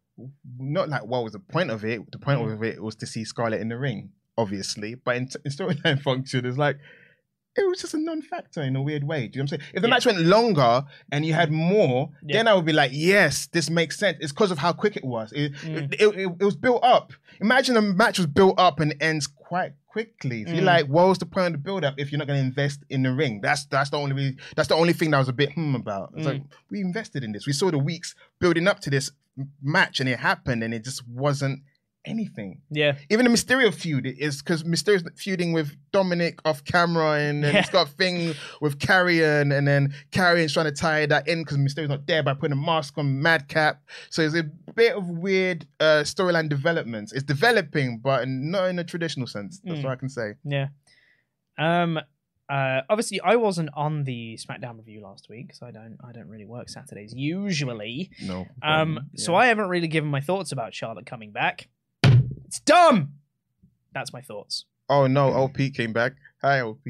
not like what was the point of it. The point of it was to see Scarlett in the ring, obviously. But in storyline function, it's like it was just a non-factor in a weird way. Do you know what I'm saying? If the match went longer and you had more, then I would be like, yes, this makes sense. It's because of how quick it was. It was built up. Imagine a match was built up and ends quite quickly. So you're like, what was the point of the build-up if you're not going to invest in the ring? That's the only thing that was a bit about. It's like, we invested in this. We saw the weeks building up to this match and it happened and it just wasn't anything. Yeah. Even the Mysterio feud is because Mysterio's feuding with Dominic off camera and then it's got a thing with Karrion and then Karrion's trying to tie that in because Mysterio's not there by putting a mask on Madcap. So it's a bit of weird storyline developments. It's developing, but not in a traditional sense. That's what I can say. Yeah. Obviously, I wasn't on the SmackDown review last week, so I don't really work Saturdays usually. No. So I haven't really given my thoughts about Charlotte coming back. It's dumb. That's my thoughts. Oh no, OP came back. Hi, OP.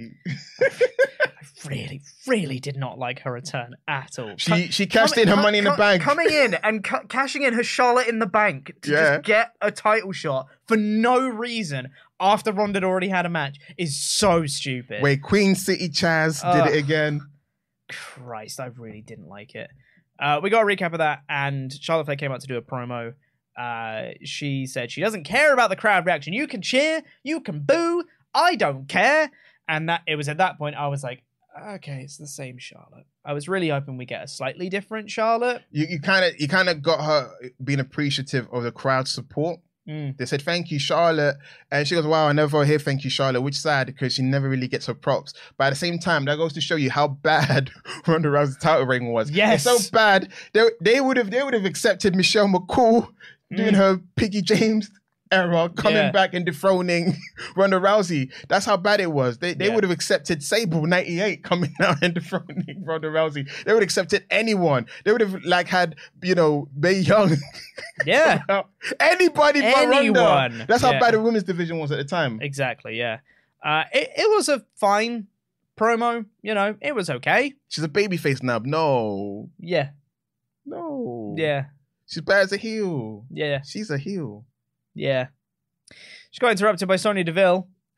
I really did not like her return at all. She cashed in her money in the bank. Coming in and cashing in her Charlotte in the bank to just get a title shot for no reason after Ronda had already had a match is so stupid. Wait, Queen City Chaz did it again. Christ, I really didn't like it. We got a recap of that, and Charlotte Flair came out to do a promo. She said she doesn't care about the crowd reaction. You can cheer, you can boo, I don't care. And that it was at that point I was like, okay, it's the same Charlotte. I was really hoping we get a slightly different Charlotte. You kind of got her being appreciative of the crowd support. They said, thank you, Charlotte. And she goes, wow, I never hear thank you, Charlotte, which is sad because she never really gets her props. But at the same time, that goes to show you how bad Ronda Rousey's title reign was. Yes. It's so bad. They would have accepted Michelle McCool doing her Piggy James era, coming back and dethroning Ronda Rousey. That's how bad it was. They would have accepted Sable 98 coming out and dethroning Ronda Rousey. They would have accepted anyone. They would have had, Mae Young. Yeah. Anybody but Ronda. That's how bad the women's division was at the time. Exactly, yeah. It was a fine promo. It was okay. She's a babyface nub. No. Yeah. No. Yeah. She's bad as a heel. Yeah. She's a heel. Yeah. She got interrupted by Sonya Deville,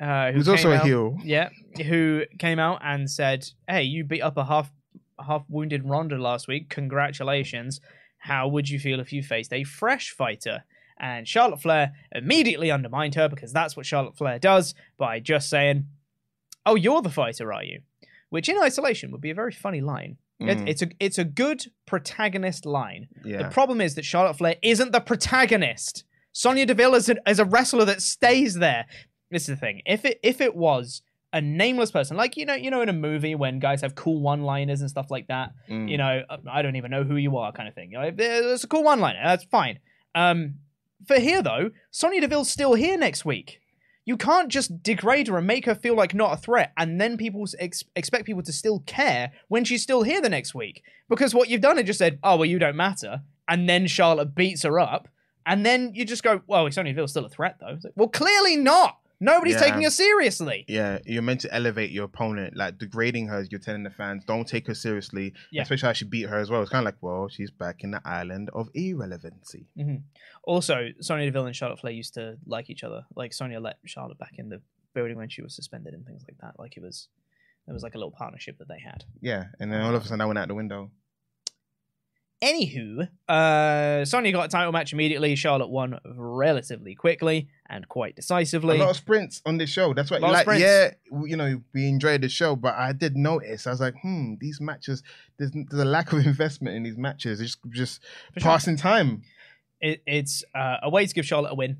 who's also a heel. Yeah, who came out and said, "Hey, you beat up a half wounded Ronda last week. Congratulations. How would you feel if you faced a fresh fighter?" And Charlotte Flair immediately undermined her, because that's what Charlotte Flair does, by just saying, "Oh, you're the fighter, are you?" Which in isolation would be a very funny line. It's a good protagonist line. Yeah. The problem is that Charlotte Flair isn't the protagonist. Sonya Deville is a wrestler that stays there. This is the thing. If it was a nameless person, like in a movie when guys have cool one-liners and stuff like that, I don't even know who you are kind of thing. It's a cool one-liner. That's fine. For here, though, Sonya Deville's still here next week. You can't just degrade her and make her feel like not a threat, and then people expect people to still care when she's still here the next week. Because what you've done is just said, "Oh, well, you don't matter," and then Charlotte beats her up, and then you just go, "Well, Sonya Deville's still a threat, though." It's like, well, clearly not. Nobody's taking her seriously. Yeah, you're meant to elevate your opponent. Like, degrading her, you're telling the fans, don't take her seriously. Yeah. Especially how she beat her as well. It's kind of like, well, she's back in the island of irrelevancy. Mm-hmm. Also, Sonya Deville and Charlotte Flair used to like each other. Like, Sonya let Charlotte back in the building when she was suspended and things like that. Like, there was like a little partnership that they had. Yeah, and then all of a sudden that went out the window. Anywho, Sonya got a title match immediately. Charlotte won relatively quickly and quite decisively. A lot of sprints on this show. That's what we enjoyed the show, but I did notice. I was like, these matches, there's a lack of investment in these matches. It's just passing time. It's a way to give Charlotte a win.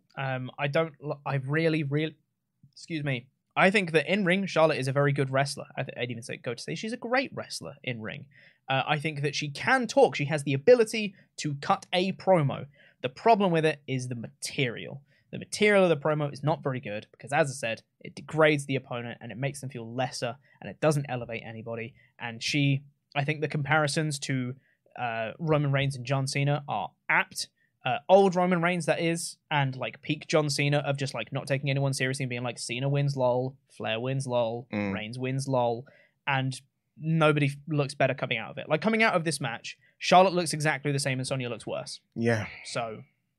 I think that in ring, Charlotte is a very good wrestler. I'd even go to say she's a great wrestler in ring. I think that she can talk. She has the ability to cut a promo. The problem with it is the material. The material of the promo is not very good because, as I said, it degrades the opponent and it makes them feel lesser and it doesn't elevate anybody. And I think the comparisons to Roman Reigns and John Cena are apt. Old Roman Reigns, that is, and like peak John Cena of just like not taking anyone seriously and being like, Cena wins lol, Flair wins lol, Reigns wins lol, and nobody looks better coming out of it. Like, coming out of this match, Charlotte looks exactly the same and Sonya looks worse. Yeah. So,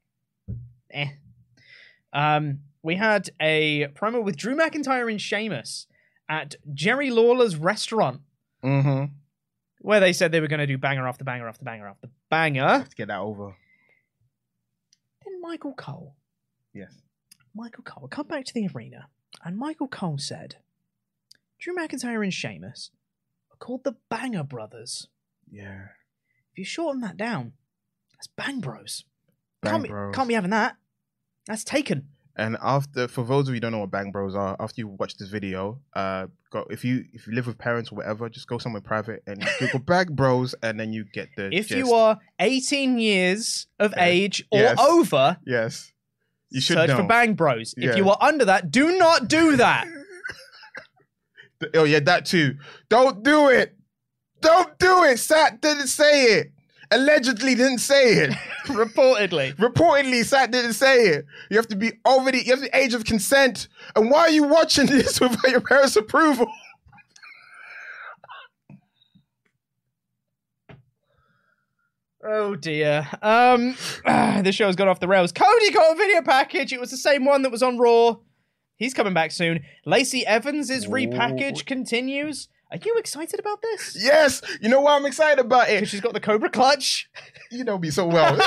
we had a promo with Drew McIntyre and Sheamus at Jerry Lawler's restaurant, where they said they were going to do banger after banger after banger after banger. Let's get that over. Then Michael Cole. Yes. Michael Cole come back to the arena, and Michael Cole said, Drew McIntyre and Sheamus are called the Banger Brothers. Yeah. If you shorten that down, that's Bang Bros. Bros. Can't be having that. That's taken. And for those of you who don't know what Bang Bros are, after you watch this video, if you live with parents or whatever, just go somewhere private and Google Bang Bros, and then you get the If gist. you are 18 years of age or over, yes, you should search know. for Bang Bros. Yeah. If you are under that, do not do that. Oh yeah, that too. Don't do it. Don't do it. Sat didn't say it. Allegedly didn't say it. Reportedly, Sat didn't say it. You have to be you have the age of consent. And why are you watching this without your parents' approval? Oh dear. This show's gone off the rails. Cody got a video package. It was the same one that was on Raw. He's coming back soon. Lacey Evans' repackage continues. Are you excited about this? Yes. You know why I'm excited about it? Because she's got the Cobra Clutch. You know me so well.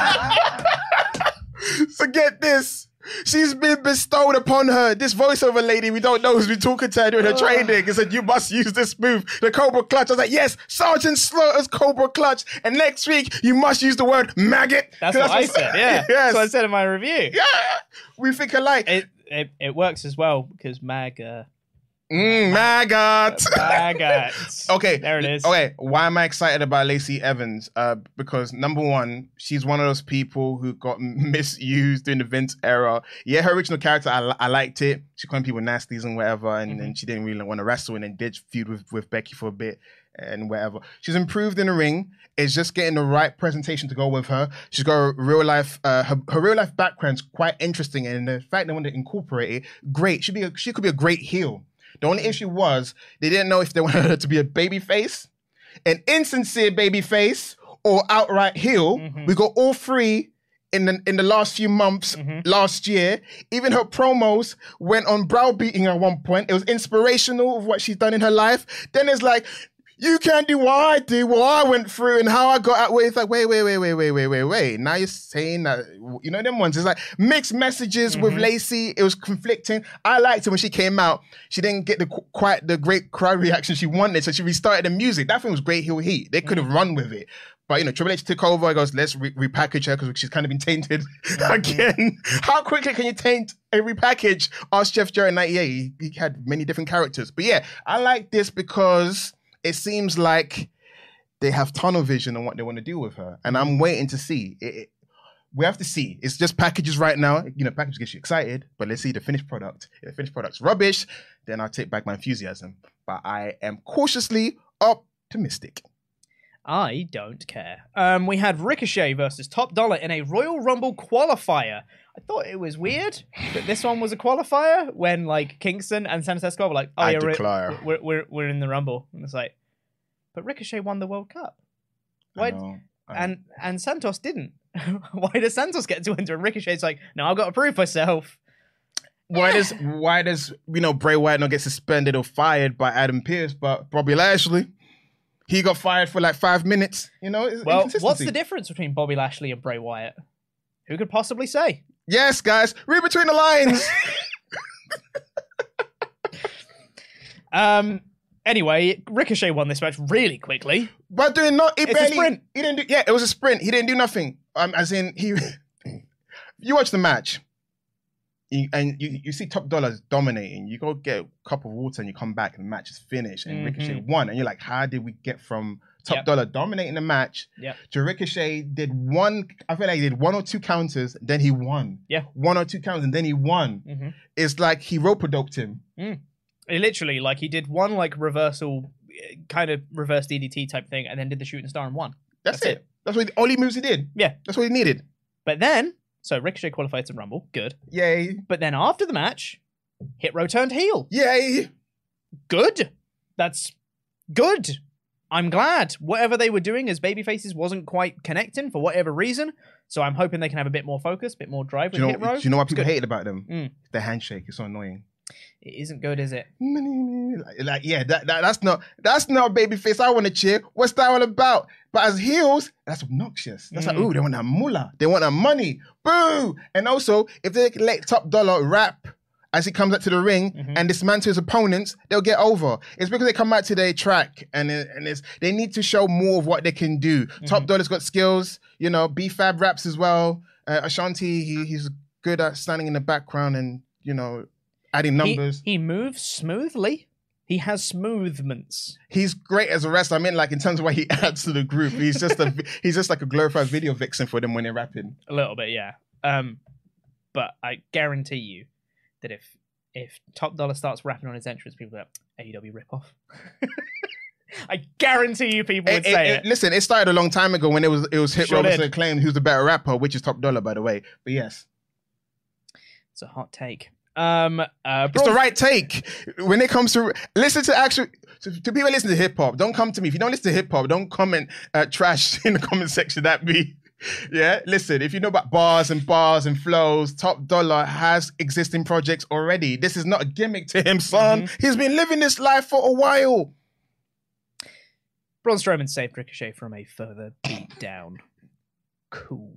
So get this. She's been bestowed upon her. This voiceover lady we don't know who's been talking to her during her training and said, you must use this move, the Cobra Clutch. I was like, yes, Sergeant Slaughter's Cobra Clutch. And next week, you must use the word maggot. That's what I said, yeah. Yes. That's what I said in my review. Yeah. We think alike. It works as well because maggot. Maggot. Okay. There it is. Okay. Why am I excited about Lacey Evans? Because number one, she's one of those people who got misused in the Vince era. Yeah, her original character, I liked it. She called people nasties and whatever, and then she didn't really want to wrestle and then did feud with Becky for a bit and whatever. She's improved in the ring. It's just getting the right presentation to go with her. She's got a real life, her real life background's quite interesting, and the fact they want to incorporate it, great. She could be a great heel. The only issue was they didn't know if they wanted her to be a babyface, an insincere babyface, or outright heel. We got all three in the last few months, last year. Even her promos went on browbeating at one point. It was inspirational of what she's done in her life. Then it's like, you can't do what I do, what I went through and how I got out. It's like, wait. Now you're saying that, you know, them ones. It's like mixed messages with Lacey. It was conflicting. I liked it when she came out. She didn't get quite the great crowd reaction she wanted, so she restarted the music. That thing was great heel heat. They could have run with it. But, you know, Triple H took over. He goes, let's repackage her because she's kind of been tainted again. How quickly can you taint a repackage? Ask Jeff Jarrett in 98. He had many different characters. But yeah, I like this because it seems like they have tunnel vision on what they want to do with her. And I'm waiting to see. We have to see. It's just packages right now. You know, packages get you excited, but let's see the finished product. If the finished product's rubbish, then I'll take back my enthusiasm. But I am cautiously optimistic. I don't care. We had Ricochet versus Top Dollar in a Royal Rumble qualifier. I thought it was weird that this one was a qualifier when like Kingston and Santos Escobar were like, oh yeah, we're in the Rumble. And it's like, but Ricochet won the World Cup. Why? And Santos didn't. Why does Santos get to enter and Ricochet's like, no, I've got to prove myself. Why does you know, Bray Wyatt not get suspended or fired by Adam Pearce, but Bobby Lashley? He got fired for like 5 minutes. You know, well, what's the difference between Bobby Lashley and Bray Wyatt? Who could possibly say? Yes, guys, read between the lines. Anyway, Ricochet won this match really quickly. But doing not, a sprint. He didn't do. Yeah, it was a sprint. He didn't do nothing. As in, you watch the match. You see Top Dollar dominating. You go get a cup of water and you come back and the match is finished and Ricochet won. And you're like, how did we get from Top Dollar dominating the match to Ricochet did one, I feel like he did 1 or 2 counters, then he won. Yeah. 1 or 2 counters and then he won. It's like he rope-a-doped him. It literally, like he did one like reversal, kind of reverse DDT type thing and then did the shooting star and won. That's it. That's what all he moves he did. Yeah. That's what he needed. But then, so Ricochet qualified to Rumble. Good. Yay. But then after the match, Hit Row turned heel. Yay. Good. That's good. I'm glad. Whatever they were doing as babyfaces wasn't quite connecting for whatever reason. So I'm hoping they can have a bit more focus, a bit more drive with Hit Row. Do you know what people hated about them? The handshake. It's so annoying. It isn't good, is it? Like yeah, that's not a babyface I want to cheer. What's that all about? But as heels, that's obnoxious. That's like, ooh, they want that moolah. They want that money. Boo! And also, if they let Top Dollar rap as he comes up to the ring and dismantle his opponents, they'll get over. It's because they come out to their track and they need to show more of what they can do. Top Dollar's got skills, you know, B-Fab raps as well. Ashanti, he's good at standing in the background and, you know, adding numbers. He moves smoothly. He has smoothments. He's great as a wrestler. I mean, like in terms of what he adds to the group, he's just like a glorified video vixen for them when they're rapping. A little bit, yeah. But I guarantee you that if Top Dollar starts rapping on his entrance, people are like, AEW ripoff. I guarantee you people would say it. Listen, it started a long time ago when it was Hit Row versus Acclaim, who's the better rapper, which is Top Dollar, by the way. But yes. It's a hot take. It's the right take when it comes to listen to to people listen to hip hop. Don't come to me if you don't listen to hip hop. Don't comment trash in the comment section at me. Yeah, listen. If you know about bars and flows, Top Dollar has existing projects already. This is not a gimmick to him, son. He's been living this life for a while. Braun Strowman saved Ricochet from a further beatdown. Cool.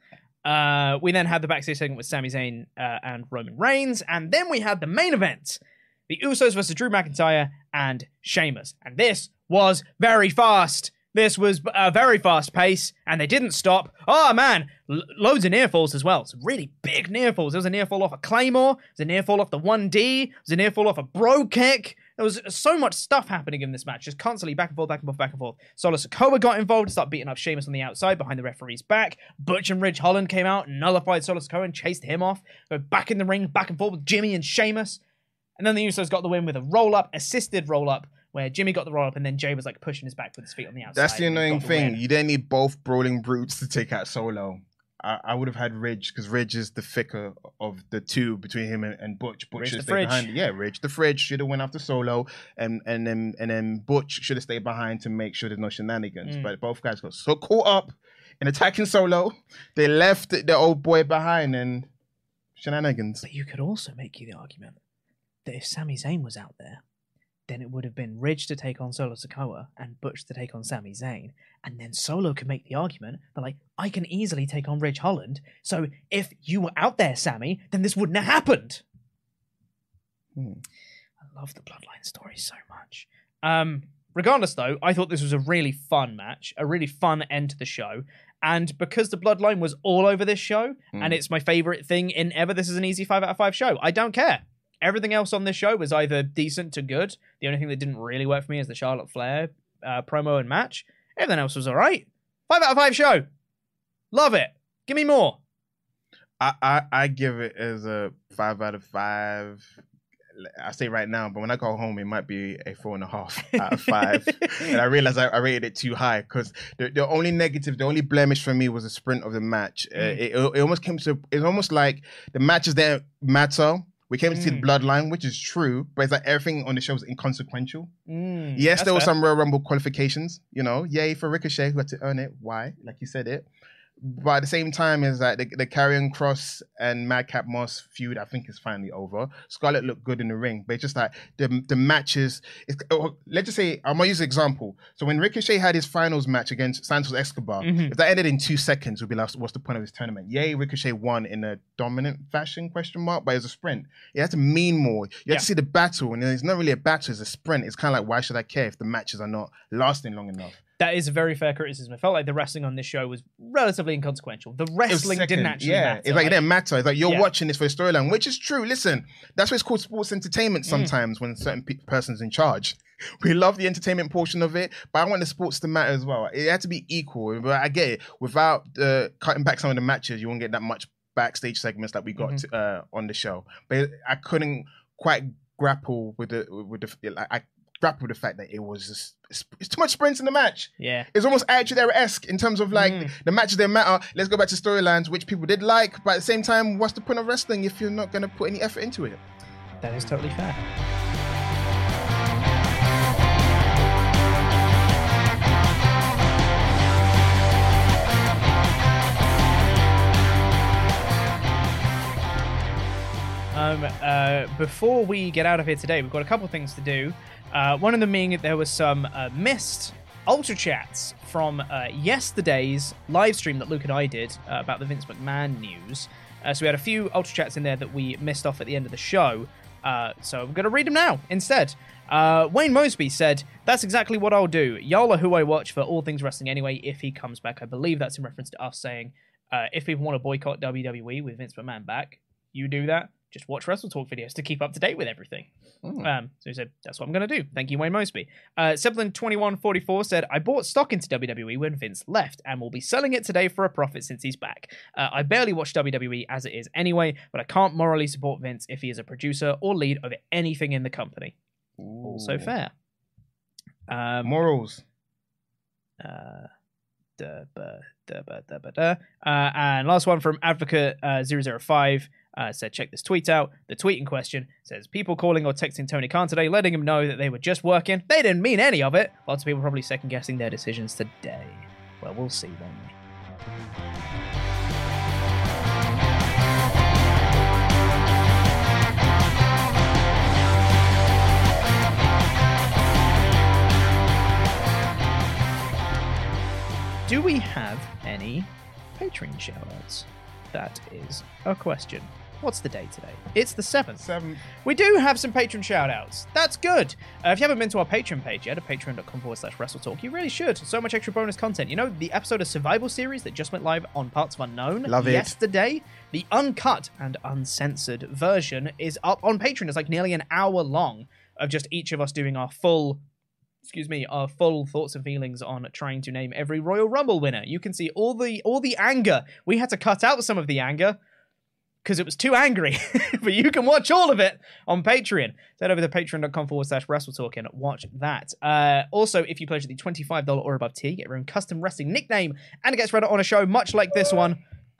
We then had the backstage segment with Sami Zayn and Roman Reigns, and then we had the main event, the Usos versus Drew McIntyre and Sheamus. And this was very fast. This was a very fast pace, and they didn't stop. Oh man, loads of near falls as well. Some really big near falls. There was a near fall off a Claymore. There was a near fall off the 1D. There was a near fall off a bro kick. There was so much stuff happening in this match, just constantly back and forth, back and forth, back and forth. Solo Sikoa got involved to start beating up Sheamus on the outside behind the referee's back. Butch and Ridge Holland came out, nullified Solo Sikoa and chased him off. They were back in the ring, back and forth with Jimmy and Sheamus. And then the Usos got the win with a roll-up, assisted roll-up, where Jimmy got the roll-up and then Jay was like pushing his back with his feet on the outside. That's the annoying thing. You don't need both brawling brutes to take out Solo. I would have had Ridge because Ridge is the thicker of the two between him and Butch. Butch should stay behind. Yeah, Ridge the Fridge should have went after Solo, and then Butch should have stayed behind to make sure there's no shenanigans. But both guys got so caught up in attacking Solo, they left the old boy behind and shenanigans. But you could also make the argument that if Sami Zayn was out there, then it would have been Ridge to take on Solo Sikoa and Butch to take on Sami Zayn. And then Solo could make the argument that, like, I can easily take on Ridge Holland. So if you were out there, Sami, then this wouldn't have happened. I love the Bloodline story so much. Regardless, though, I thought this was a really fun match, a really fun end to the show. And because the Bloodline was all over this show, and it's my favorite thing in ever, this is an easy 5 out of 5 show. I don't care. Everything else on this show was either decent to good. The only thing that didn't really work for me is the Charlotte Flair promo and match. Everything else was all right. 5 out of 5 show. Love it. Give me more. I give it as a 5 out of 5. I say right now, but when I go home, it might be a 4.5 out of 5. And I realized I rated it too high because the only negative, the only blemish for me was the sprint of the match. It almost came to, it's almost like the matches didn't matter. We came to see the Bloodline, which is true, but it's like everything on the show was inconsequential. Yes, there were some Royal Rumble qualifications, you know. Yay for Ricochet, who had to earn it. Why? Like you said it. But at the same time, is that the Karrion Kross and Madcap Moss feud, I think, is finally over. Scarlett looked good in the ring, but it's just like the matches. Let's just say, I'm gonna use an example. So when Ricochet had his finals match against Santos Escobar, if that ended in 2 seconds, we'd be like, what's the point of this tournament? Yay, Ricochet won in a dominant fashion? But it was a sprint. It had to mean more. You had to see the battle, and it's not really a battle; it's a sprint. It's kind of like, why should I care if the matches are not lasting long enough? That is a very fair criticism. It felt like the wrestling on this show was relatively inconsequential. The wrestling didn't actually matter. It's like it didn't matter. It's like you're watching this for a storyline, which is true. Listen, that's why it's called sports entertainment sometimes when a certain person's in charge. We love the entertainment portion of it, but I want the sports to matter as well. It had to be equal. But I get it. Without cutting back some of the matches, you won't get that much backstage segments that we got on the show. But I couldn't quite grapple with the grapple with the fact that it was just, it's too much sprints in the match. Yeah. It's almost Attitude Era-esque in terms of like the matches that matter. Let's go back to storylines, which people did like, but at the same time, what's the point of wrestling if you're not going to put any effort into it? That is totally fair. Before we get out of here today, we've got a couple of things to do. One of them being there was some missed Ultra Chats from yesterday's live stream that Luke and I did about the Vince McMahon news. So we had a few Ultra Chats in there that we missed off at the end of the show. So I'm going to read them now instead. Wayne Mosby said, "That's exactly what I'll do. Y'all are who I watch for all things wrestling anyway if he comes back." I believe that's in reference to us saying, if people want to boycott WWE with Vince McMahon back, you do that. Just watch Wrestle Talk videos to keep up to date with everything. So he said, that's what I'm going to do. Thank you, Wayne Mosby. Zeppelin2144 said, "I bought stock into WWE when Vince left and will be selling it today for a profit since he's back. I barely watch WWE as it is anyway, but I can't morally support Vince if he is a producer or lead over anything in the company." Also fair. Morals. And last one from Advocate 005 said, "Check this tweet out." The tweet in question says, "People calling or texting Tony Khan today, letting him know that they were just working. They didn't mean any of it. Lots of people probably second guessing their decisions today." Well, we'll see, won't we? Do we have any Patreon shoutouts? That is a question. What's the date today? It's the 7th. We do have some Patreon shoutouts. That's good. If you haven't been to our Patreon page yet, at patreon.com/WrestleTalk, you really should. So much extra bonus content. You know, the episode of Survival Series that just went live on Parts of Unknown yesterday? The uncut and uncensored version is up on Patreon. It's like nearly an hour long of just each of us doing our full thoughts and feelings on trying to name every Royal Rumble winner. You can see all the anger. We had to cut out some of the anger because it was too angry, but you can watch all of it on Patreon. Head over to patreon.com/WrestleTalk and watch that. Also, if you pledge the $25 or above tier, you get your own custom wrestling nickname and it gets read on a show much like this one.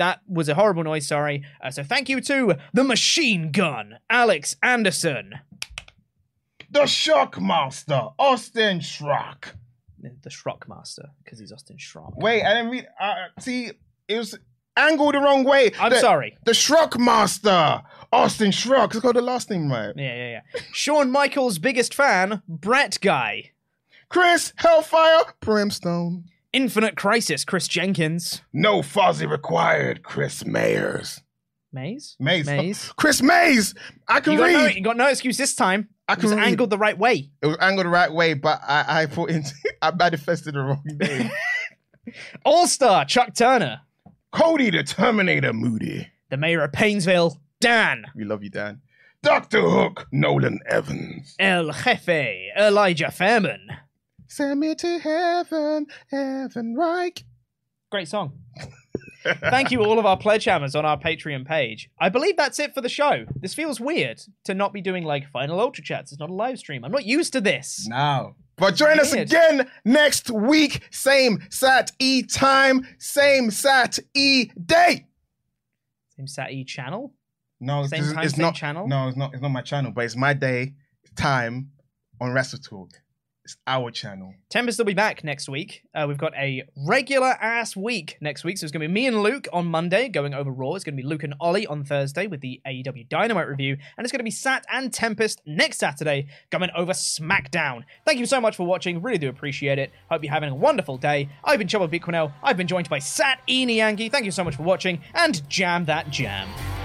That was a horrible noise, sorry. So thank you to the Machine Gun, Alex Anderson. The Shockmaster, Austin Schrock. The Schrockmaster, because he's Austin Schrock. Wait, I didn't read. See, it was angled the wrong way. I'm sorry. The Schrockmaster, Austin Schrock. Let's go the last name right. Yeah. Shawn Michaels' biggest fan, Brett Guy. Chris Hellfire, Brimstone. Infinite Crisis, Chris Jenkins. No Fozzy required, Chris Mayers. Mays? Chris Mays! I can read. You got no excuse this time. It was angled the right way. It was angled the right way, but I manifested the wrong name. All-Star, Chuck Turner. Cody the Terminator, Moody. The Mayor of Painesville, Dan. We love you, Dan. Dr. Hook, Nolan Evans. El Jefe, Elijah Fairman. Send me to heaven, Evan Reich. Great song. Thank you all of our pledge hammers on our Patreon page. I believe that's it for the show. This feels weird to not be doing like Final Ultra Chats. It's not a live stream. I'm not used to this. No. But join us again next week. Same Sat-E time, same Sat-E day. Same Sat-E channel? No, same time, same channel? No, it's not my channel, but it's my day, time on WrestleTalk. It's our channel. Tempest will be back next week. We've got a regular-ass week next week. So it's going to be me and Luke on Monday going over Raw. It's going to be Luke and Ollie on Thursday with the AEW Dynamite review. And it's going to be Sat and Tempest next Saturday going over SmackDown. Thank you so much for watching. Really do appreciate it. Hope you're having a wonderful day. I've been Chubba Big Cornell. I've been joined by Sat Eni Yankee. Thank you so much for watching. And jam that jam.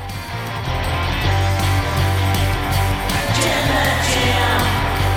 Jam that jam.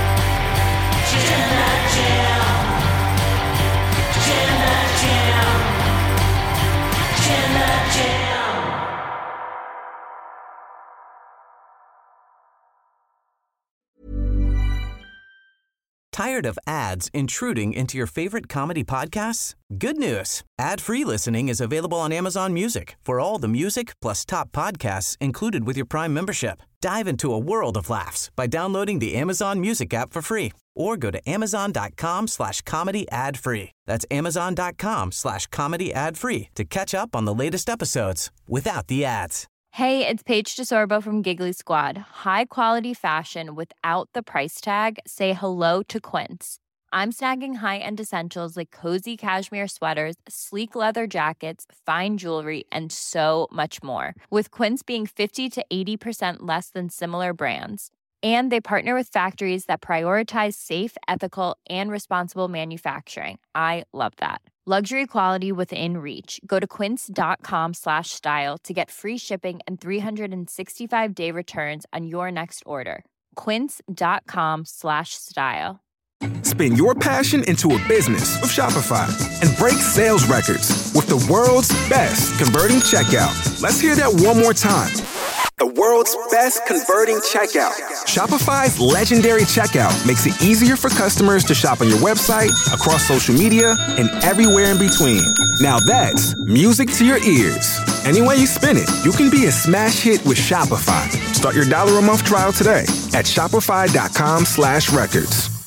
Tired of ads intruding into your favorite comedy podcasts? Good news. Ad-free listening is available on Amazon Music for all the music plus top podcasts included with your Prime membership. Dive into a world of laughs by downloading the Amazon Music app for free or go to amazon.com/comedy ad-free. That's amazon.com/comedy ad-free to catch up on the latest episodes without the ads. Hey, it's Paige DeSorbo from Giggly Squad. High quality fashion without the price tag. Say hello to Quince. I'm snagging high-end essentials like cozy cashmere sweaters, sleek leather jackets, fine jewelry, and so much more. With Quince being 50 to 80% less than similar brands. And they partner with factories that prioritize safe, ethical, and responsible manufacturing. I love that. Luxury quality within reach. Go to quince.com/style to get free shipping and 365-day returns on your next order. Quince.com/style. Spin your passion into a business with Shopify and break sales records with the world's best converting checkout. Let's hear that one more time. The world's best converting checkout. Shopify's legendary checkout makes it easier for customers to shop on your website, across social media, and everywhere in between. Now that's music to your ears. Any way you spin it, you can be a smash hit with Shopify. Start your $1 a month trial today at shopify.com/records.